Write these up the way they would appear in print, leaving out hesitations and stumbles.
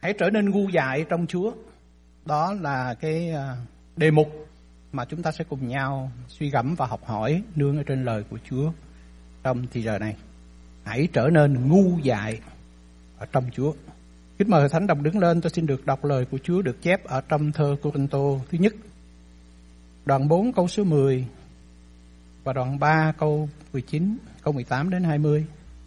Hãy trở nên ngu dại trong Chúa. Đó là cái đề mục mà chúng ta sẽ cùng nhau suy gẫm và học hỏi nương ở trên lời của Chúa trong thì giờ này. Hãy trở nên ngu dại ở trong Chúa. Kính mời Thánh Đồng đứng lên, tôi xin được đọc lời của Chúa được chép ở trong thơ Cô-rinh-tô thứ nhất, đoạn 4 câu số 10 và đoạn 3 câu 19, câu 18 đến 20.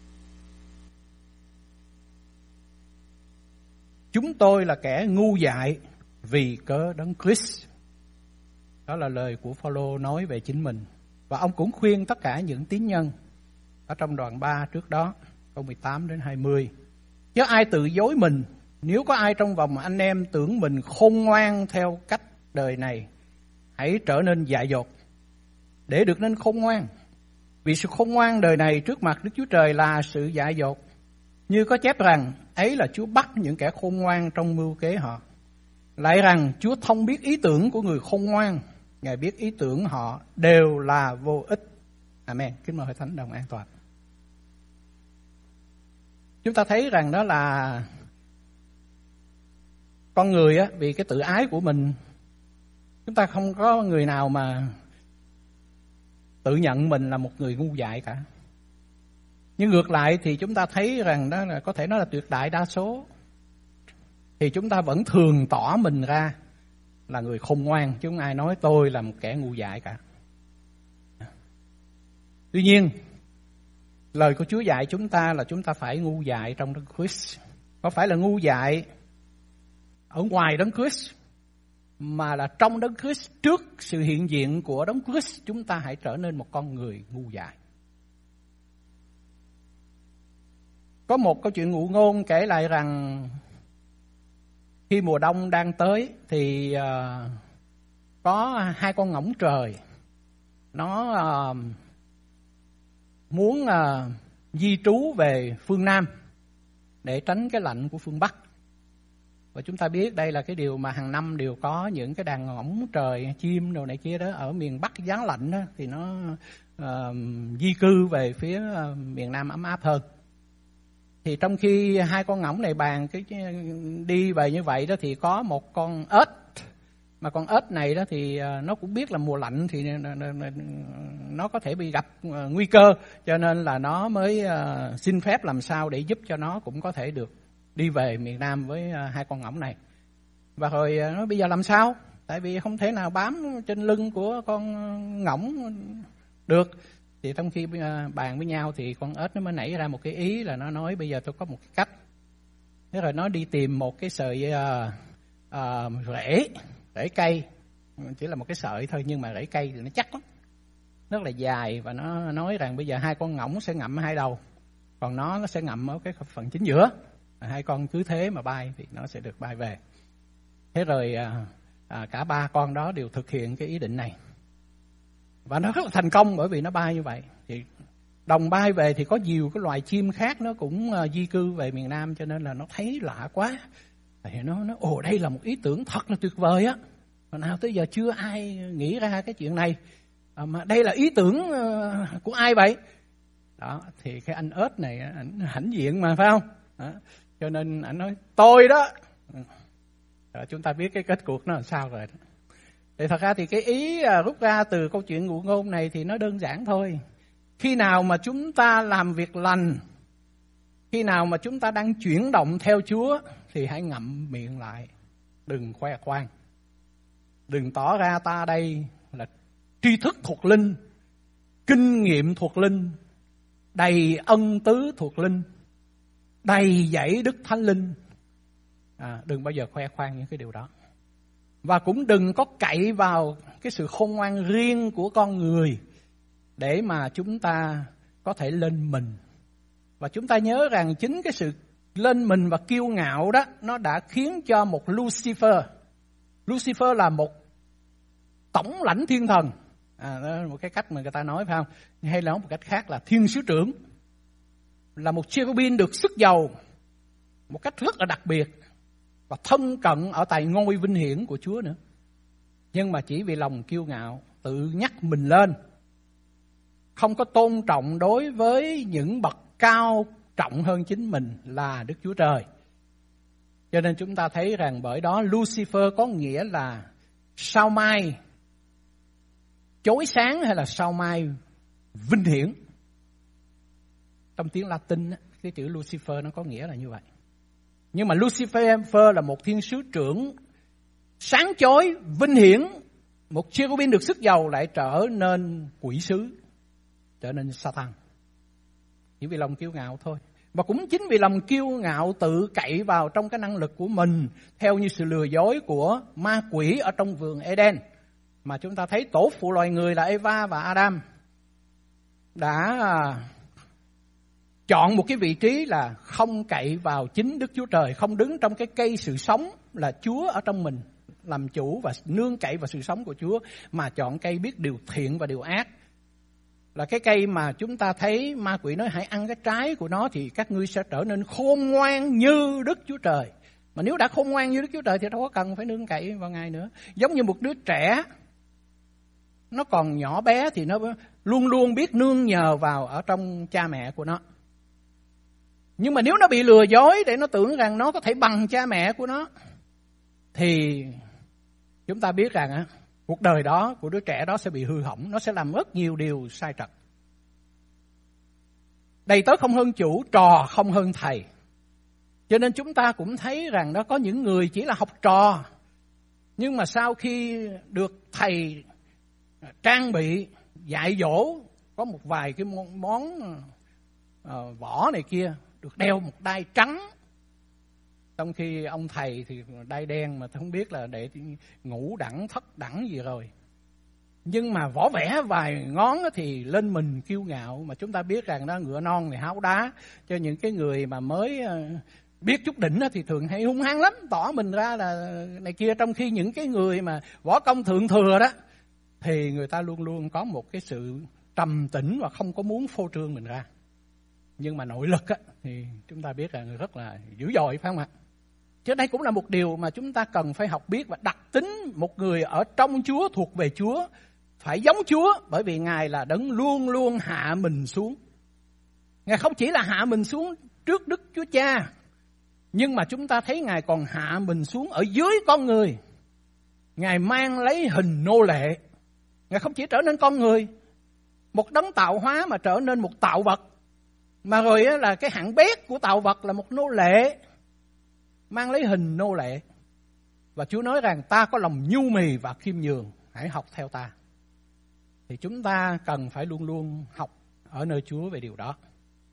Chúng tôi là kẻ ngu dại vì cớ Đấng Christ. Đó là lời của Phaolô nói về chính mình. Và ông cũng khuyên tất cả những tín nhân ở trong đoạn 3 trước đó, câu 18 đến 20. Chứ ai tự dối mình, nếu có ai trong vòng anh em tưởng mình khôn ngoan theo cách đời này, hãy trở nên dại dột để được nên khôn ngoan. Vì sự khôn ngoan đời này trước mặt Đức Chúa Trời là sự dại dột. Như có chép rằng, ấy là Chúa bắt những kẻ khôn ngoan trong mưu kế họ. Lại rằng Chúa thông biết ý tưởng của người khôn ngoan, Ngài biết ý tưởng họ đều là vô ích. Amen. Kính mời Hội Thánh đồng an toàn. Chúng ta thấy rằng đó là con người á, vì cái tự ái của mình, chúng ta không có người nào mà tự nhận mình là một người ngu dại cả. Nhưng ngược lại thì chúng ta thấy rằng đó là có thể nói là tuyệt đại đa số thì chúng ta vẫn thường tỏ mình ra là người khôn ngoan, chứ không ai nói tôi là một kẻ ngu dại cả. Tuy nhiên, lời của Chúa dạy chúng ta là chúng ta phải ngu dại trong Đấng Christ. Không phải là ngu dại ở ngoài Đấng Christ, mà là trong Đấng Christ, trước sự hiện diện của Đấng Christ, chúng ta hãy trở nên một con người ngu dại. Có một câu chuyện ngụ ngôn kể lại rằng khi mùa đông đang tới thì có hai con ngỗng trời, nó muốn di trú về phương Nam để tránh cái lạnh của phương Bắc. Và chúng ta biết đây là cái điều mà hàng năm đều có những cái đàn ngỗng trời, chim đồ này kia đó ở miền Bắc giá lạnh đó, thì nó di cư về phía miền Nam ấm áp hơn. Thì trong khi hai con ngỗng này bàn cái đi về như vậy đó, thì có một con ếch, mà con ếch này đó thì nó cũng biết là mùa lạnh thì nó có thể bị gặp nguy cơ, cho nên là nó mới xin phép làm sao để giúp cho nó cũng có thể được đi về miền Nam với hai con ngỗng này. Và rồi nó bây giờ làm sao? Tại vì không thể nào bám trên lưng của con ngỗng được. Thì trong khi bàn với nhau thì con ếch nó mới nảy ra một cái ý là nó nói bây giờ tôi có một cái cách. Thế rồi nó đi tìm một cái sợi rễ cây, chỉ là một cái sợi thôi nhưng mà rễ cây thì nó chắc lắm, rất là dài, và nó nói rằng bây giờ hai con ngỗng sẽ ngậm hai đầu, còn nó sẽ ngậm ở cái phần chính giữa. Hai con cứ thế mà bay thì nó sẽ được bay về. Thế rồi cả ba con đó đều thực hiện cái ý định này. Và nó rất là thành công bởi vì nó bay như vậy. Thì đồng bay về thì có nhiều cái loài chim khác nó cũng di cư về miền Nam, cho nên là nó thấy lạ quá. Thì nó nói, ồ đây là một ý tưởng thật là tuyệt vời á. Mà nào tới giờ chưa ai nghĩ ra cái chuyện này. Mà đây là ý tưởng của ai vậy? Đó, thì cái anh ếch này ảnh hãnh diện mà, phải không? Đó. Cho nên ảnh nói, tôi đó. Chúng ta biết cái kết cuộc nó làm sao rồi. Thì thật ra thì cái ý rút ra từ câu chuyện ngụ ngôn này thì nó đơn giản thôi. Khi nào mà chúng ta làm việc lành, khi nào mà chúng ta đang chuyển động theo Chúa, thì hãy ngậm miệng lại, đừng khoe khoang. Đừng tỏ ra ta đây là tri thức thuộc linh, kinh nghiệm thuộc linh, đầy ân tứ thuộc linh, đầy dẫy Đức Thánh Linh. Đừng bao giờ khoe khoang những cái điều đó. Và cũng đừng có cậy vào cái sự khôn ngoan riêng của con người để mà chúng ta có thể lên mình. Và chúng ta nhớ rằng chính cái sự lên mình và kiêu ngạo đó, nó đã khiến cho một Lucifer là một tổng lãnh thiên thần. Đó là một cái cách mà người ta nói, phải không? Hay là một cách khác là thiên sứ trưởng, là một cherubin được sức dầu một cách rất là đặc biệt và thân cận ở tại ngôi vinh hiển của Chúa nữa. Nhưng mà chỉ vì lòng kiêu ngạo, tự nhắc mình lên, không có tôn trọng đối với những bậc cao trọng hơn chính mình là Đức Chúa Trời, Cho nên chúng ta thấy rằng bởi đó Lucifer có nghĩa là sao mai chói sáng hay là sao mai vinh hiển. Trong tiếng Latin, cái chữ Lucifer nó có nghĩa là như vậy. Nhưng mà Lucifer là một thiên sứ trưởng sáng chói, vinh hiển. Một cherubim được sức dầu lại trở nên quỷ sứ, trở nên Satan. Chỉ vì lòng kiêu ngạo thôi. Và cũng chính vì lòng kiêu ngạo tự cậy vào trong cái năng lực của mình, theo như sự lừa dối của ma quỷ ở trong vườn Eden, mà chúng ta thấy tổ phụ loài người là Eva và Adam đã chọn một cái vị trí là không cậy vào chính Đức Chúa Trời, không đứng trong cái cây sự sống là Chúa ở trong mình làm chủ và nương cậy vào sự sống của Chúa, mà chọn cây biết điều thiện và điều ác. Là cái cây mà chúng ta thấy ma quỷ nói hãy ăn cái trái của nó thì các ngươi sẽ trở nên khôn ngoan như Đức Chúa Trời. Mà nếu đã khôn ngoan như Đức Chúa Trời thì đâu có cần phải nương cậy vào Ngài nữa. Giống như một đứa trẻ, nó còn nhỏ bé thì nó luôn luôn biết nương nhờ vào ở trong cha mẹ của nó. Nhưng mà nếu nó bị lừa dối để nó tưởng rằng nó có thể bằng cha mẹ của nó, thì chúng ta biết rằng cuộc đời đó của đứa trẻ đó sẽ bị hư hỏng, nó sẽ làm rất nhiều điều sai trật. Đầy tớ không hơn chủ, trò không hơn thầy. Cho nên chúng ta cũng thấy rằng đó có những người chỉ là học trò, nhưng mà sau khi được thầy trang bị, dạy dỗ, có một vài cái món võ này kia, được đeo một đai trắng. Trong khi ông thầy thì đai đen mà không biết là để ngũ đẳng, thất đẳng gì rồi. Nhưng mà võ vẽ vài ngón thì lên mình kiêu ngạo. Mà chúng ta biết rằng đó ngựa non thì háo đá. Cho những cái người mà mới biết chút đỉnh thì thường hay hung hăng lắm, tỏ mình ra là này kia. Trong khi những cái người mà võ công thượng thừa đó thì người ta luôn luôn có một cái sự trầm tĩnh và không có muốn phô trương mình ra. Nhưng mà nội lực thì chúng ta biết là rất là dữ dội, phải không ạ? Chứ đây cũng là một điều mà chúng ta cần phải học biết. Và đặc tính một người ở trong Chúa, thuộc về Chúa, phải giống Chúa. Bởi vì Ngài là đấng luôn luôn hạ mình xuống. Ngài không chỉ là hạ mình xuống trước Đức Chúa Cha, nhưng mà chúng ta thấy Ngài còn hạ mình xuống ở dưới con người. Ngài mang lấy hình nô lệ. Ngài không chỉ trở nên con người, một đấng tạo hóa, mà trở nên một tạo vật. Mà rồi là cái hạng bét của tạo vật là một nô lệ, mang lấy hình nô lệ. Và Chúa nói rằng ta có lòng nhu mì và khiêm nhường, hãy học theo ta. Thì chúng ta cần phải luôn luôn học ở nơi Chúa về điều đó.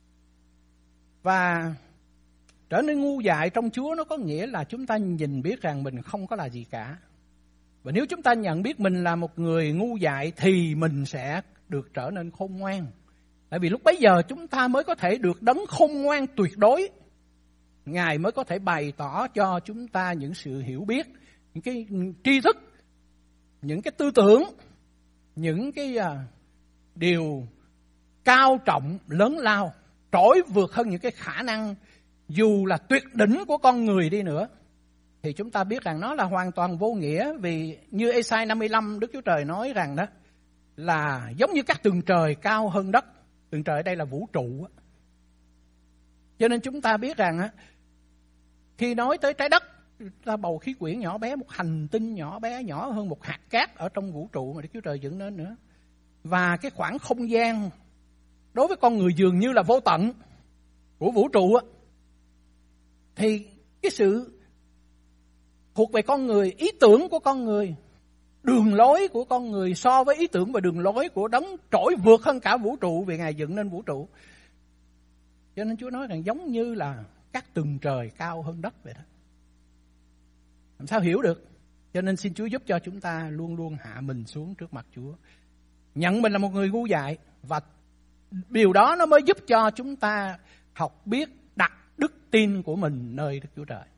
Và trở nên ngu dại trong Chúa nó có nghĩa là chúng ta nhìn biết rằng mình không có là gì cả. Và nếu chúng ta nhận biết mình là một người ngu dại thì mình sẽ được trở nên khôn ngoan. Tại vì lúc bấy giờ chúng ta mới có thể được đấng khôn ngoan tuyệt đối. Ngài mới có thể bày tỏ cho chúng ta những sự hiểu biết, những cái tri thức, những cái tư tưởng, những cái điều cao trọng, lớn lao, trỗi vượt hơn những cái khả năng dù là tuyệt đỉnh của con người đi nữa. Thì chúng ta biết rằng nó là hoàn toàn vô nghĩa. Vì như Ê-sai 55, Đức Chúa Trời nói rằng đó là giống như các tầng trời cao hơn đất. Tầng trời ở đây là vũ trụ. Cho nên chúng ta biết rằng khi nói tới trái đất, ta bầu khí quyển nhỏ bé, một hành tinh nhỏ bé, nhỏ hơn một hạt cát ở trong vũ trụ mà Đức Chúa Trời dựng nên nữa. Và cái khoảng không gian đối với con người dường như là vô tận của vũ trụ. Thì cái sự thuộc về con người, ý tưởng của con người, đường lối của con người so với ý tưởng và đường lối của đấng trỗi vượt hơn cả vũ trụ, vì Ngài dựng nên vũ trụ. Cho nên Chúa nói rằng giống như là các tầng trời cao hơn đất vậy đó. Làm sao hiểu được? Cho nên xin Chúa giúp cho chúng ta luôn luôn hạ mình xuống trước mặt Chúa, nhận mình là một người ngu dại, và điều đó nó mới giúp cho chúng ta học biết đặt đức tin của mình nơi Đức Chúa Trời.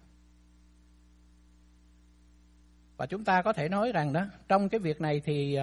Và chúng ta có thể nói rằng đó, trong cái việc này thì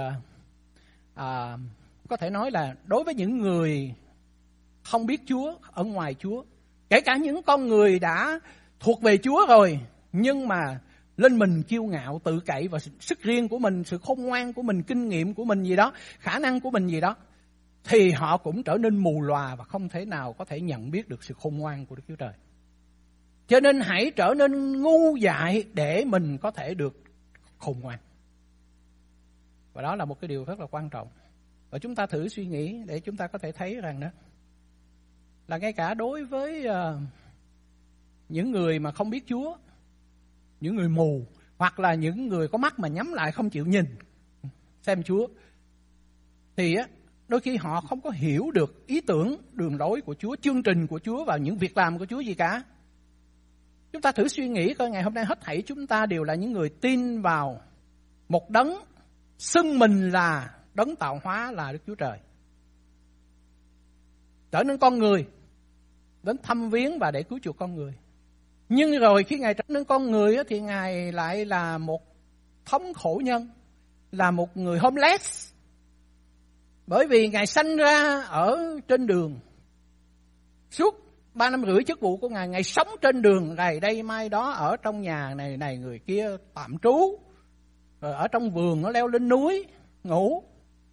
có thể nói là đối với những người không biết Chúa, ở ngoài Chúa, kể cả những con người đã thuộc về Chúa rồi, nhưng mà lên mình kiêu ngạo, tự cậy vào sức riêng của mình, sự khôn ngoan của mình, kinh nghiệm của mình gì đó, khả năng của mình gì đó, thì họ cũng trở nên mù lòa và không thể nào có thể nhận biết được sự khôn ngoan của Đức Chúa Trời. Cho nên hãy trở nên ngu dại để mình có thể được khôn ngoan. Và đó là một cái điều rất là quan trọng. Và chúng ta thử suy nghĩ để chúng ta có thể thấy rằng đó, là ngay cả đối với những người mà không biết Chúa, những người mù, hoặc là những người có mắt mà nhắm lại không chịu nhìn xem Chúa, thì đôi khi họ không có hiểu được ý tưởng, đường lối của Chúa, chương trình của Chúa và những việc làm của Chúa gì cả. Chúng ta thử suy nghĩ coi, ngày hôm nay hết thảy chúng ta đều là những người tin vào một đấng xưng mình là đấng tạo hóa, là Đức Chúa Trời, trở nên con người, đến thăm viếng và để cứu chuộc con người. Nhưng rồi khi Ngài trở nên con người thì Ngài lại là một thống khổ nhân, là một người homeless. Bởi vì Ngài sanh ra ở trên đường, suốt 3 năm rưỡi chức vụ của Ngài, Ngài sống trên đường, ngày đây mai đó, ở trong nhà này người kia tạm trú, rồi ở trong vườn nó leo lên núi ngủ.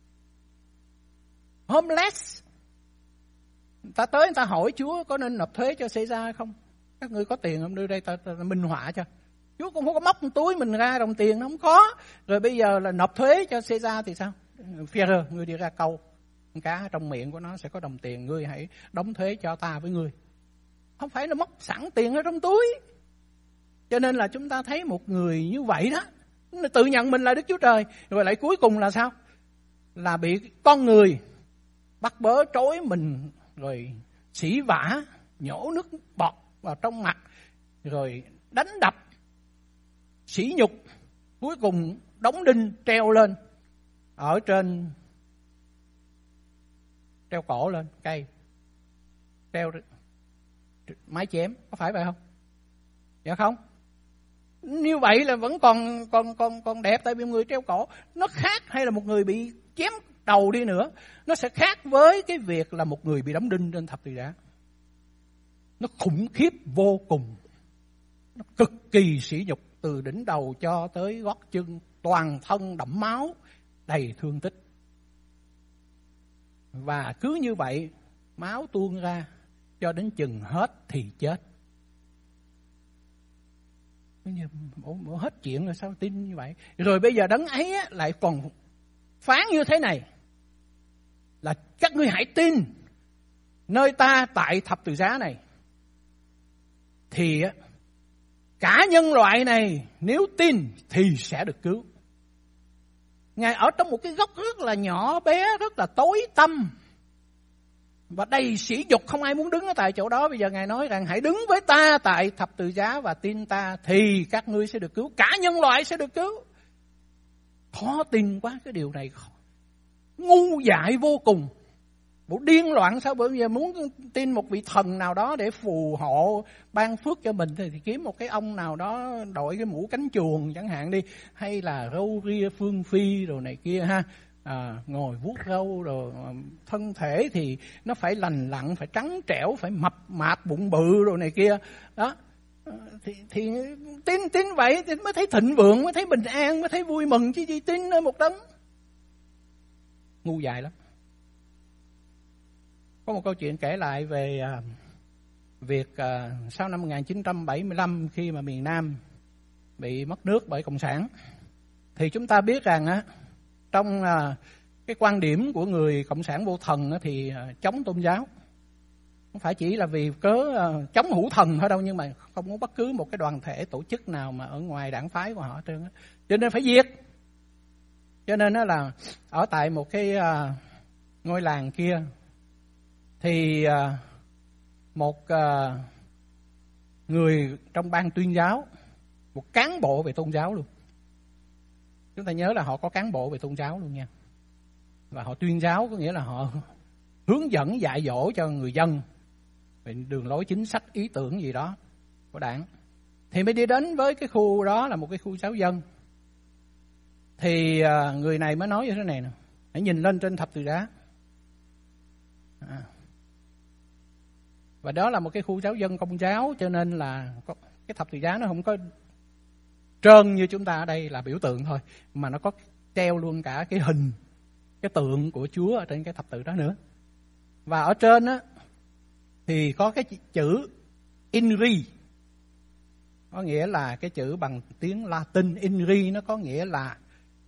Homeless. Người ta tới người ta hỏi Chúa có nên nộp thuế cho Caesar không? Các ngươi có tiền không, đưa đây ta minh họa cho. Chúa cũng không có móc túi mình ra đồng tiền, nó không có. Rồi bây giờ là nộp thuế cho Caesar thì sao? Führer, ngươi đi ra câu cá trong miệng của nó sẽ có đồng tiền, ngươi hãy đóng thuế cho ta với ngươi. Không phải là móc sẵn tiền ở trong túi. Cho nên là chúng ta thấy một người như vậy đó, tự nhận mình là Đức Chúa Trời, rồi lại cuối cùng là sao? Là bị con người bắt bớ trói mình, rồi sỉ vả, nhổ nước bọt vào trong mặt, rồi đánh đập, sỉ nhục, cuối cùng đóng đinh treo lên ở trên, treo cổ lên cây, treo mái chém, có phải vậy không? Dạ không? Như vậy là vẫn còn đẹp, tại vì người treo cổ nó khác, hay là một người bị chém đầu đi nữa, nó sẽ khác với cái việc là một người bị đóng đinh trên thập tự giá. Nó khủng khiếp vô cùng, nó cực kỳ sỉ nhục, từ đỉnh đầu cho tới gót chân, toàn thân đẫm máu, đầy thương tích. Và cứ như vậy máu tuôn ra cho đến chừng hết thì chết. Hết chuyện rồi sao tin như vậy? Rồi bây giờ đấng ấy lại còn phán như thế này, là các ngươi hãy tin nơi ta tại thập tự giá này, thì cả nhân loại này nếu tin thì sẽ được cứu. Ngài ở trong một cái góc rất là nhỏ bé, rất là tối tăm và đầy sỉ nhục, không ai muốn đứng ở tại chỗ đó. Bây giờ Ngài nói rằng hãy đứng với ta tại thập tự giá và tin ta thì các ngươi sẽ được cứu, cả nhân loại sẽ được cứu. Khó tin quá, cái điều này ngu dại vô cùng. Bộ điên loạn sao? Bởi vì muốn tin một vị thần nào đó để phù hộ ban phước cho mình thì kiếm một cái ông nào đó đội cái mũ cánh chuồn chẳng hạn đi, hay là râu ria phương phi rồi này kia ha, ngồi vuốt râu rồi thân thể thì nó phải lành lặn, phải trắng trẻo, phải mập mạp bụng bự rồi này kia đó. Thì tin vậy thì mới thấy thịnh vượng, mới thấy bình an, mới thấy vui mừng, chứ gì tin ở một đấng ngu dại lắm. Có một câu chuyện kể lại về việc sau năm 1975 khi mà miền Nam bị mất nước bởi Cộng sản, thì chúng ta biết rằng trong cái quan điểm của người Cộng sản vô thần thì chống tôn giáo. Không phải chỉ là vì cớ chống hữu thần thôi đâu, nhưng mà không có bất cứ một cái đoàn thể tổ chức nào mà ở ngoài đảng phái của họ hết trơn. Cho nên phải diệt. Cho nên đó là ở tại một cái ngôi làng kia thì một người trong ban tuyên giáo, một cán bộ về tôn giáo luôn. Chúng ta nhớ là họ có cán bộ về tôn giáo luôn nha. Và họ tuyên giáo có nghĩa là họ hướng dẫn dạy dỗ cho người dân về đường lối chính sách, ý tưởng gì đó của đảng. Thì mới đi đến với cái khu đó là một cái khu giáo dân. Thì người này mới nói như thế này nè, hãy nhìn lên trên thập tự giá. Và đó là một cái khu giáo dân Công giáo, cho nên là cái thập tự giá nó không có trơn như chúng ta ở đây là biểu tượng thôi, mà nó có treo luôn cả cái hình, cái tượng của Chúa ở trên cái thập tự đó nữa. Và ở trên á thì có cái chữ INRI, có nghĩa là cái chữ bằng tiếng Latin Inri, nó có nghĩa là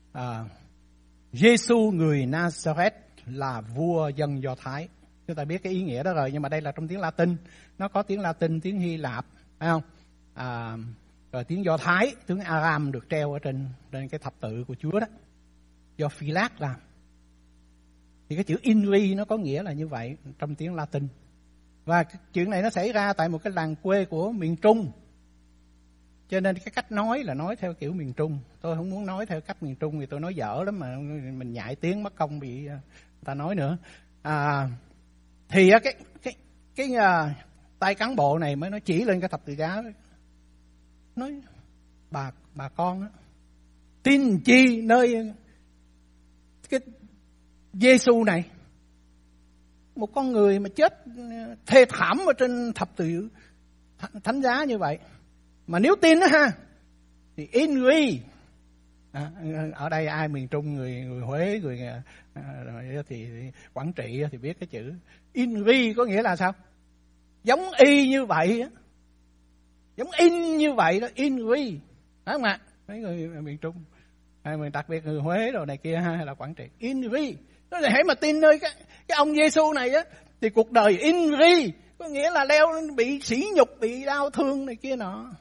Giêsu người Nazareth là vua dân Do Thái. Chúng ta biết cái ý nghĩa đó rồi, nhưng mà đây là trong tiếng Latin. Nó có tiếng Latin, tiếng Hy Lạp, phải không? Rồi tiếng Do Thái, tiếng Aram được treo ở trên cái thập tự của Chúa đó, do Phi-lát làm. Thì cái chữ Inri nó có nghĩa là như vậy trong tiếng Latin. Và chuyện này nó xảy ra tại một cái làng quê của miền Trung. Cho nên cái cách nói là nói theo kiểu miền Trung. Tôi không muốn nói theo cách miền Trung vì tôi nói dở lắm, mà mình nhại tiếng mất công bị người ta nói nữa. Thì cái tay cán bộ này mới nó chỉ lên cái thập tự giá, nói bà con á, tin chi nơi cái Giêsu này, một con người mà chết thê thảm ở trên thập tự thánh giá như vậy, mà nếu tin đó ha thì Inri, ở đây ai miền Trung, người Huế, người thì Quảng Trị thì biết cái chữ Inri có nghĩa là sao? Giống y như vậy, giống in như vậy đó, Inri, phải không ạ? Mấy người miền Trung, đặc biệt người Huế rồi này kia hay là Quảng Trị, Inri. Nó là hãy mà tin nơi cái ông Giêsu này á, thì cuộc đời Inri, có nghĩa là bị sỉ nhục, bị đau thương này kia nọ.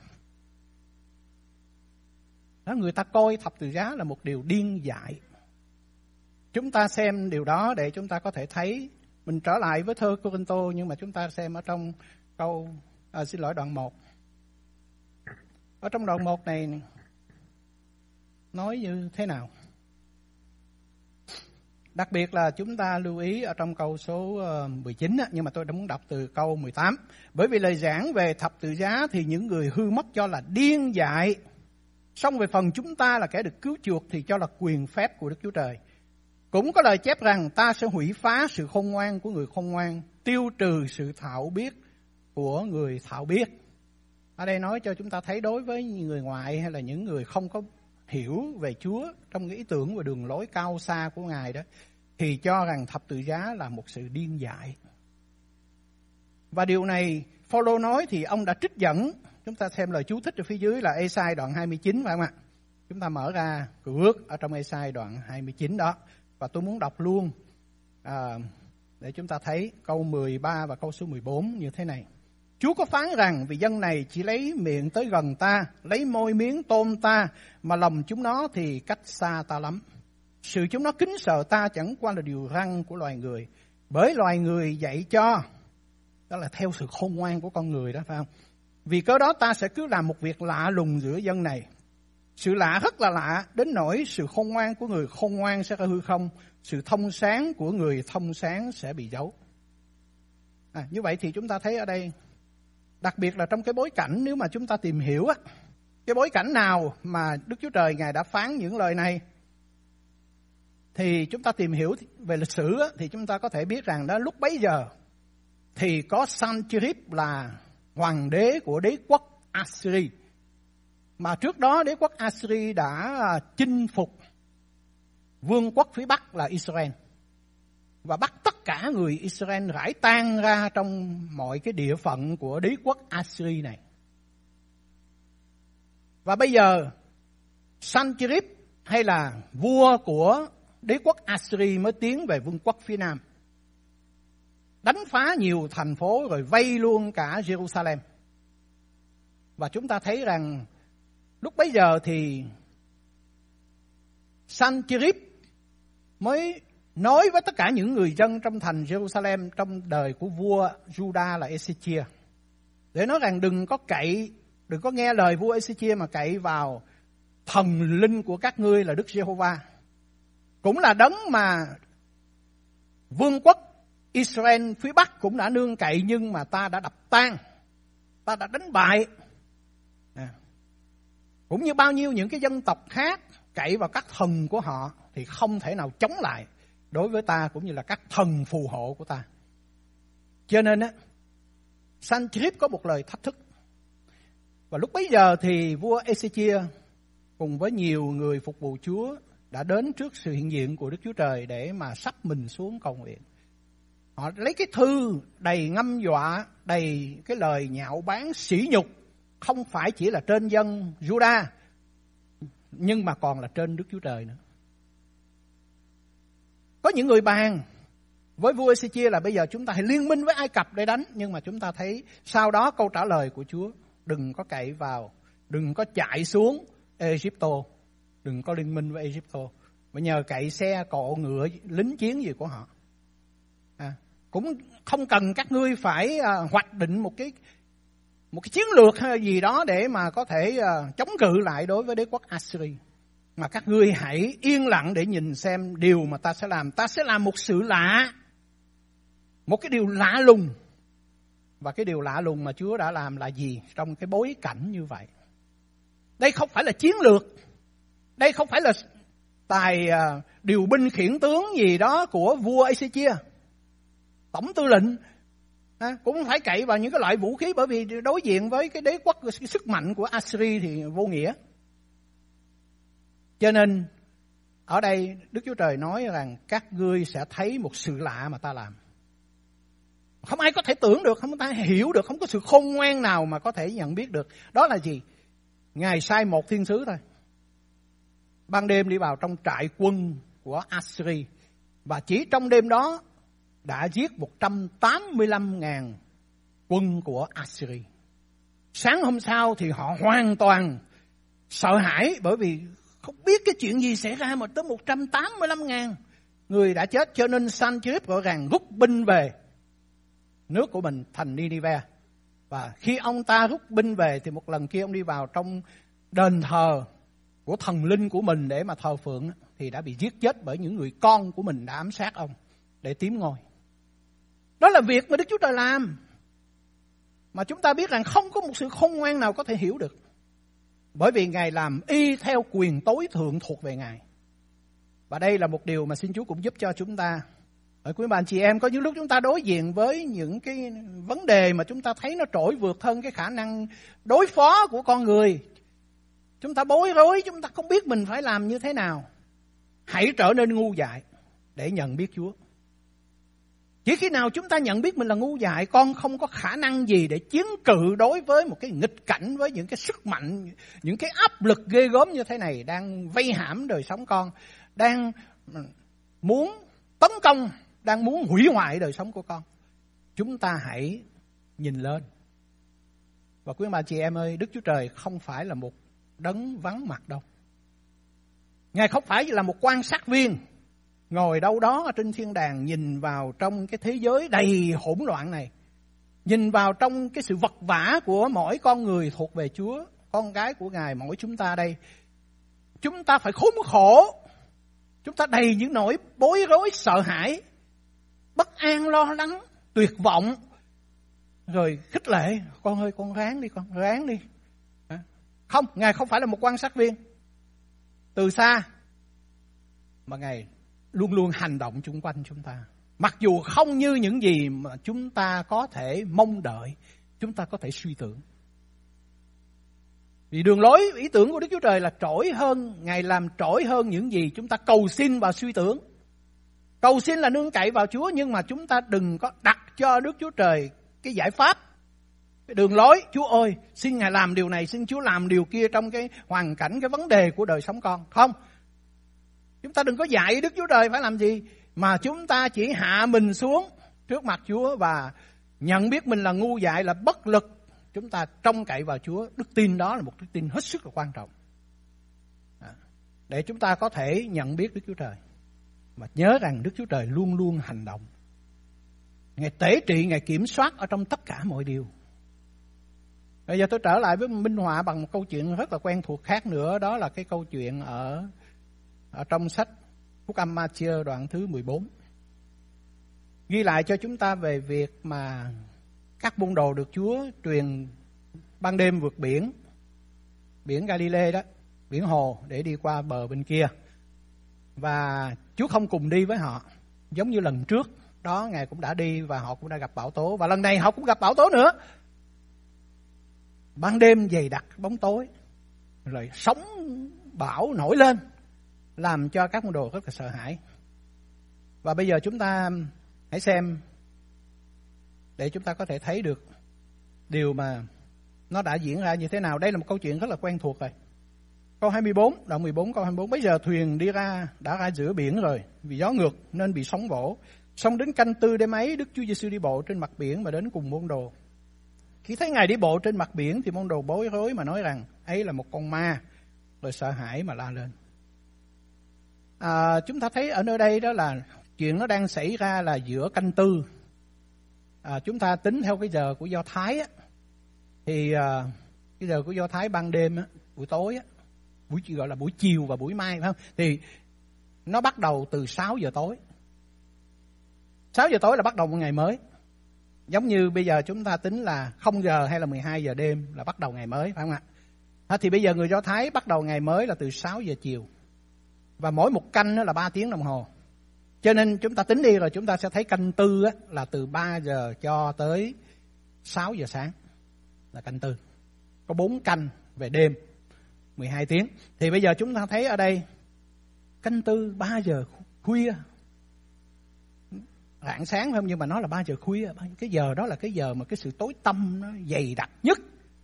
Đó, người ta coi thập tự giá là một điều điên dại. Chúng ta xem điều đó để chúng ta có thể thấy. Mình trở lại với thơ Cô-rinh-tô, nhưng mà chúng ta xem ở trong đoạn 1. Ở trong đoạn 1 này nói như thế nào? Đặc biệt là chúng ta lưu ý ở trong câu số 19, nhưng mà tôi đã muốn đọc từ câu 18. Bởi vì lời giảng về thập tự giá thì những người hư mất cho là điên dại. Song về phần chúng ta là kẻ được cứu chuộc thì cho là quyền phép của Đức Chúa Trời. Cũng có lời chép rằng ta sẽ hủy phá sự khôn ngoan của người khôn ngoan, tiêu trừ sự thạo biết của người thạo biết. Ở đây nói cho chúng ta thấy đối với người ngoại hay là những người không có hiểu về Chúa trong cái ý tưởng và đường lối cao xa của Ngài đó, thì cho rằng thập tự giá là một sự điên dại. Và điều này Phao-lô nói thì ông đã trích dẫn. Chúng ta xem lời chú thích ở phía dưới là Ê-sai đoạn 29, phải không ạ? Chúng ta mở ra Cựu Ước ở trong Ê-sai đoạn 29 đó. Và tôi muốn đọc luôn để chúng ta thấy câu 13 và câu số 14 như thế này. Chúa có phán rằng vì dân này chỉ lấy miệng tới gần ta, lấy môi miếng tôn ta, mà lòng chúng nó thì cách xa ta lắm. Sự chúng nó kính sợ ta chẳng qua là điều răn của loài người. Bởi loài người dạy cho, đó là theo sự khôn ngoan của con người đó, phải không? Vì cớ đó ta sẽ cứ làm một việc lạ lùng giữa dân này. Sự lạ rất là lạ, đến nỗi sự khôn ngoan của người khôn ngoan sẽ hư không, sự thông sáng của người thông sáng sẽ bị giấu. Như vậy thì chúng ta thấy ở đây, đặc biệt là trong cái bối cảnh, nếu mà chúng ta tìm hiểu á, cái bối cảnh nào mà Đức Chúa Trời Ngài đã phán những lời này, thì chúng ta tìm hiểu về lịch sử á, thì chúng ta có thể biết rằng đó lúc bấy giờ thì có Sancherib là hoàng đế của đế quốc Assyri. Mà trước đó đế quốc Assyri đã chinh phục vương quốc phía Bắc là Israel. Và bắt tất cả người Israel rải tan ra trong mọi cái địa phận của đế quốc Assyri này. Và bây giờ Sancherib hay là vua của đế quốc Assyri mới tiến về vương quốc phía Nam, đánh phá nhiều thành phố rồi vây luôn cả Jerusalem. Và chúng ta thấy rằng lúc bấy giờ thì Sancherib mới nói với tất cả những người dân trong thành Jerusalem trong đời của vua Juda là Ezechia, để nói rằng đừng có nghe lời vua Ezechia mà cậy vào thần linh của các ngươi là Đức Giê-hô-va. Cũng là đấng mà vương quốc Israel phía Bắc cũng đã nương cậy, nhưng mà ta đã đập tan, ta đã đánh bại. Cũng như bao nhiêu những cái dân tộc khác cậy vào các thần của họ thì không thể nào chống lại đối với ta cũng như là các thần phù hộ của ta. Cho nên á, Sancherib có một lời thách thức. Và lúc bấy giờ thì vua Ezechia cùng với nhiều người phục vụ Chúa đã đến trước sự hiện diện của Đức Chúa Trời để mà sắp mình xuống cầu nguyện. Họ lấy cái thư đầy ngâm dọa, đầy cái lời nhạo báng sỉ nhục không phải chỉ là trên dân Juda, nhưng mà còn là trên Đức Chúa Trời nữa. Có những người bàn với vua Ê-xê-chia là bây giờ chúng ta hãy liên minh với Ai Cập để đánh, nhưng mà chúng ta thấy sau đó câu trả lời của Chúa: đừng có cậy vào, đừng có chạy xuống Ê-díp-tô, đừng có liên minh với Ê-díp-tô, mà nhờ cậy xe cộ ngựa lính chiến gì của họ. Cũng không cần các ngươi phải hoạch định một cái chiến lược hay gì đó để mà có thể chống cự lại đối với đế quốc Assyria, mà các ngươi hãy yên lặng để nhìn xem điều mà ta sẽ làm. Ta sẽ làm một sự lạ, một cái điều lạ lùng. Và cái điều lạ lùng mà Chúa đã làm là gì trong cái bối cảnh như vậy? Đây không phải là chiến lược, đây không phải là tài điều binh khiển tướng gì đó của vua Ê-xê-chia, tổng tư lệnh. Cũng không phải cậy vào những cái loại vũ khí, bởi vì đối diện với cái đế quốc, cái sức mạnh của Assyria thì vô nghĩa. Cho nên ở đây Đức Chúa Trời nói rằng các ngươi sẽ thấy một sự lạ mà ta làm. Không ai có thể tưởng được, không ai hiểu được, không có sự khôn ngoan nào mà có thể nhận biết được. Đó là gì? Ngài sai một thiên sứ thôi, ban đêm đi vào trong trại quân của Assyria, và chỉ trong đêm đó đã giết 185.000 quân của Assyria. Sáng hôm sau thì họ hoàn toàn sợ hãi, bởi vì không biết cái chuyện gì xảy ra mà tới 185.000 người đã chết. Cho nên Sancherib gọi rằng rút binh về nước của mình, thành Nineveh. Và khi ông ta rút binh về thì một lần kia ông đi vào trong đền thờ của thần linh của mình để mà thờ phượng, thì đã bị giết chết bởi những người con của mình đã ám sát ông để tiếm ngôi. Đó là việc mà Đức Chúa Trời làm, mà chúng ta biết rằng không có một sự khôn ngoan nào có thể hiểu được, bởi vì Ngài làm y theo quyền tối thượng thuộc về Ngài. Và đây là một điều mà xin Chúa cũng giúp cho chúng ta. Ở quý bạn chị em, có những lúc chúng ta đối diện với những cái vấn đề mà chúng ta thấy nó trội vượt hơn cái khả năng đối phó của con người. Chúng ta bối rối, chúng ta không biết mình phải làm như thế nào. Hãy trở nên ngu dại để nhận biết Chúa. Chỉ khi nào chúng ta nhận biết mình là ngu dại, con không có khả năng gì để chiến cự đối với một cái nghịch cảnh, với những cái sức mạnh, những cái áp lực ghê gớm như thế này đang vây hãm đời sống con, đang muốn tấn công, đang muốn hủy hoại đời sống của con. Chúng ta hãy nhìn lên. Và quý bà chị em ơi, Đức Chúa Trời không phải là một đấng vắng mặt đâu. Ngài không phải là một quan sát viên ngồi đâu đó ở trên thiên đàng nhìn vào trong cái thế giới đầy hỗn loạn này, nhìn vào trong cái sự vật vã của mỗi con người thuộc về Chúa, con gái của Ngài, mỗi chúng ta đây. Chúng ta phải khốn khổ, chúng ta đầy những nỗi bối rối, sợ hãi, bất an, lo lắng, tuyệt vọng, rồi khích lệ: con ơi, con ráng đi, con ráng đi. Không, Ngài không phải là một quan sát viên từ xa, mà Ngài luôn luôn hành động chung quanh chúng ta. Mặc dù không như những gì mà chúng ta có thể mong đợi, chúng ta có thể suy tưởng. Vì đường lối, ý tưởng của Đức Chúa Trời là trỗi hơn, Ngài làm trỗi hơn những gì chúng ta cầu xin và suy tưởng. Cầu xin là nương cậy vào Chúa, nhưng mà chúng ta đừng có đặt cho Đức Chúa Trời cái giải pháp, cái đường lối. Chúa ơi, xin Ngài làm điều này, xin Chúa làm điều kia trong cái hoàn cảnh, cái vấn đề của đời sống con. Không. Chúng ta đừng có dạy Đức Chúa Trời phải làm gì, mà chúng ta chỉ hạ mình xuống trước mặt Chúa và nhận biết mình là ngu dại, là bất lực. Chúng ta trông cậy vào Chúa. Đức tin đó là một đức tin hết sức là quan trọng, để chúng ta có thể nhận biết Đức Chúa Trời. Và nhớ rằng Đức Chúa Trời luôn luôn hành động. Ngài tể trị, Ngài kiểm soát ở trong tất cả mọi điều. Bây giờ tôi trở lại với minh họa bằng một câu chuyện rất là quen thuộc khác nữa. Đó là cái câu chuyện ở trong sách Phúc Âm Ma-thi-ơ đoạn thứ 14. Ghi lại cho chúng ta về việc mà các môn đồ được Chúa truyền ban đêm vượt biển Galilee đó, biển hồ, để đi qua bờ bên kia. Và Chúa không cùng đi với họ, giống như lần trước đó Ngài cũng đã đi và họ cũng đã gặp bão tố. Và lần này họ cũng gặp bão tố nữa. Ban đêm dày đặc bóng tối, rồi sóng bão nổi lên, làm cho các môn đồ rất là sợ hãi. Và bây giờ chúng ta hãy xem, để chúng ta có thể thấy được điều mà nó đã diễn ra như thế nào. Đây là một câu chuyện rất là quen thuộc rồi. Câu 24, đoạn 14 câu 24. Bây giờ thuyền đã ra giữa biển rồi, vì gió ngược nên bị sóng vỗ. Xong đến canh tư đêm ấy, Đức Chúa Giêsu đi bộ trên mặt biển mà đến cùng môn đồ. Khi thấy Ngài đi bộ trên mặt biển thì môn đồ bối rối mà nói rằng ấy là một con ma, rồi sợ hãi mà la lên. Chúng ta thấy ở nơi đây đó là chuyện nó đang xảy ra là giữa canh tư. Chúng ta tính theo cái giờ của Do Thái á, thì cái giờ của Do Thái ban đêm á, buổi tối á, gọi là buổi chiều và buổi mai, phải không? Thì nó bắt đầu từ 6 giờ tối. 6 giờ tối là bắt đầu một ngày mới. Giống như bây giờ chúng ta tính là 0 giờ hay là 12 giờ đêm là bắt đầu ngày mới, phải không ạ? Thì bây giờ người Do Thái bắt đầu ngày mới là từ 6 giờ chiều. Và mỗi một canh đó là 3 tiếng đồng hồ. Cho nên chúng ta tính đi rồi chúng ta sẽ thấy canh tư á, là từ 3 giờ cho tới 6 giờ sáng là canh tư. Có 4 canh về đêm, 12 tiếng. Thì bây giờ chúng ta thấy ở đây canh tư 3 giờ khuya. Rạng sáng phải không? Nhưng mà nó là 3 giờ khuya. Cái giờ đó là cái giờ mà cái sự tối tăm nó dày đặc nhất.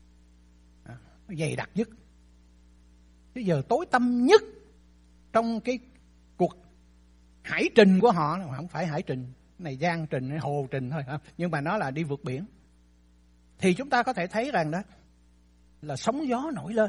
Nó dày đặc nhất. Cái giờ tối tăm nhất trong cái cuộc hải trình của họ. Không phải hải trình này, giang trình hay hồ trình thôi, nhưng mà nó là đi vượt biển. Thì chúng ta có thể thấy rằng đó là sóng gió nổi lên,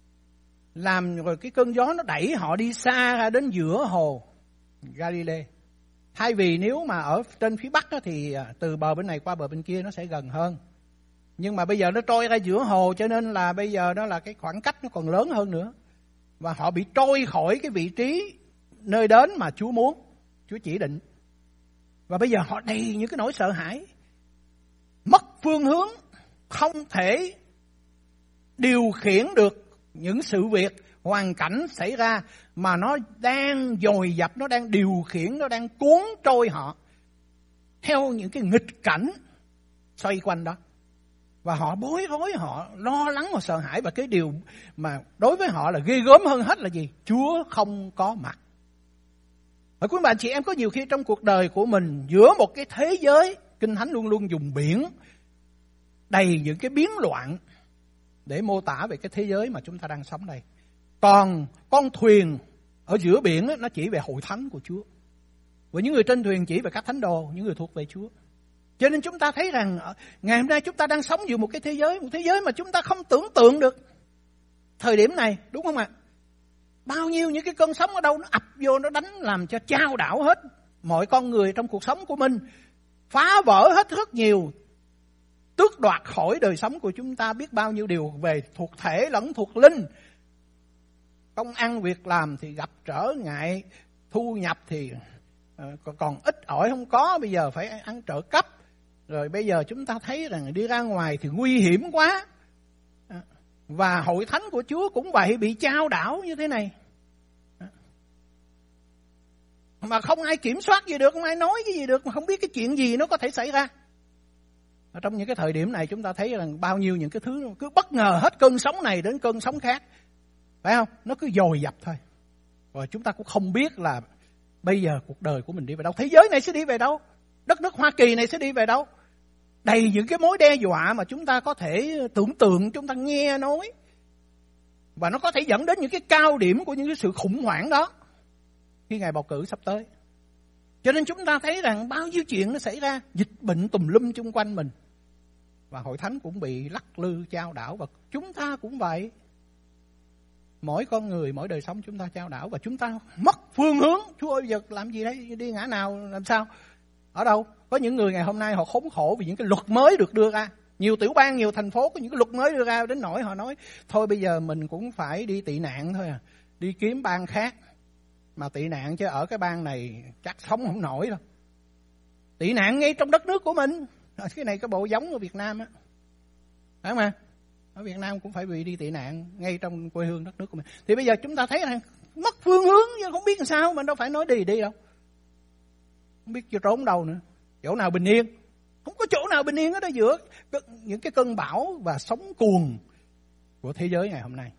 làm rồi cái cơn gió nó đẩy họ đi xa ra đến giữa hồ Galilee. Thay vì nếu mà ở trên phía bắc đó, thì từ bờ bên này qua bờ bên kia nó sẽ gần hơn. Nhưng mà bây giờ nó trôi ra giữa hồ, cho nên là bây giờ đó là cái khoảng cách nó còn lớn hơn nữa. Và họ bị trôi khỏi cái vị trí nơi đến mà Chúa muốn, Chúa chỉ định. Và bây giờ họ đầy những cái nỗi sợ hãi, mất phương hướng, không thể điều khiển được những sự việc, hoàn cảnh xảy ra, mà nó đang dồi dập, nó đang điều khiển, nó đang cuốn trôi họ theo những cái nghịch cảnh xoay quanh đó. Và họ bối rối, họ lo lắng, họ sợ hãi. Và cái điều mà đối với họ là ghê gớm hơn hết là gì? Chúa không có mặt. Và quý bạn chị em, có nhiều khi trong cuộc đời của mình, giữa một cái thế giới, Kinh Thánh luôn luôn dùng biển đầy những cái biến loạn để mô tả về cái thế giới mà chúng ta đang sống đây. Còn con thuyền ở giữa biển đó, nó chỉ về hội thánh của Chúa. Và những người trên thuyền chỉ về các thánh đồ, những người thuộc về Chúa. Cho nên chúng ta thấy rằng ngày hôm nay chúng ta đang sống giữa một cái thế giới mà chúng ta không tưởng tượng được thời điểm này, đúng không ạ? Bao nhiêu những cái cơn sóng ở đâu nó ập vô, nó đánh làm cho chao đảo hết mọi con người trong cuộc sống của mình, phá vỡ hết rất nhiều, tước đoạt khỏi đời sống của chúng ta biết bao nhiêu điều về thuộc thể lẫn thuộc linh. Công ăn việc làm thì gặp trở ngại, thu nhập thì còn ít ỏi không có, bây giờ phải ăn trợ cấp. Rồi bây giờ chúng ta thấy rằng đi ra ngoài thì nguy hiểm quá. Và hội thánh của Chúa cũng vậy, bị chao đảo như thế này. Mà không ai kiểm soát gì được, không ai nói cái gì được, mà không biết cái chuyện gì nó có thể xảy ra. Ở trong những cái thời điểm này chúng ta thấy rằng bao nhiêu những cái thứ cứ bất ngờ hết, cơn sóng này đến cơn sóng khác. Phải không? Nó cứ dồi dập thôi. Rồi chúng ta cũng không biết là bây giờ cuộc đời của mình đi về đâu, thế giới này sẽ đi về đâu, đất nước Hoa Kỳ này sẽ đi về đâu. Đầy những cái mối đe dọa mà chúng ta có thể tưởng tượng, chúng ta nghe nói. Và nó có thể dẫn đến những cái cao điểm của những cái sự khủng hoảng đó khi ngày bầu cử sắp tới. Cho nên chúng ta thấy rằng bao nhiêu chuyện nó xảy ra, dịch bệnh tùm lum chung quanh mình. Và hội thánh cũng bị lắc lư chao đảo, và chúng ta cũng vậy. Mỗi con người, mỗi đời sống chúng ta chao đảo, và chúng ta mất phương hướng. Chúa ơi, giờ làm gì đấy, đi ngã nào, làm sao, ở đâu? Có những người ngày hôm nay họ khốn khổ vì những cái luật mới được đưa ra. Nhiều tiểu bang, nhiều thành phố có những cái luật mới đưa ra, đến nỗi họ nói thôi bây giờ mình cũng phải đi tị nạn thôi à, đi kiếm bang khác mà tị nạn, chứ ở cái bang này chắc sống không nổi đâu. Tị nạn ngay trong đất nước của mình. Cái này cái bộ giống ở Việt Nam á, phải không ạ? Ở Việt Nam cũng phải bị đi tị nạn ngay trong quê hương đất nước của mình. Thì bây giờ chúng ta thấy rằng mất phương hướng, nhưng không biết làm sao, mình đâu phải nói đi đâu, không biết trốn đâu nữa, chỗ nào bình yên. Không có chỗ nào bình yên ở đó giữa những cái cơn bão và sóng cuồng của thế giới ngày hôm nay.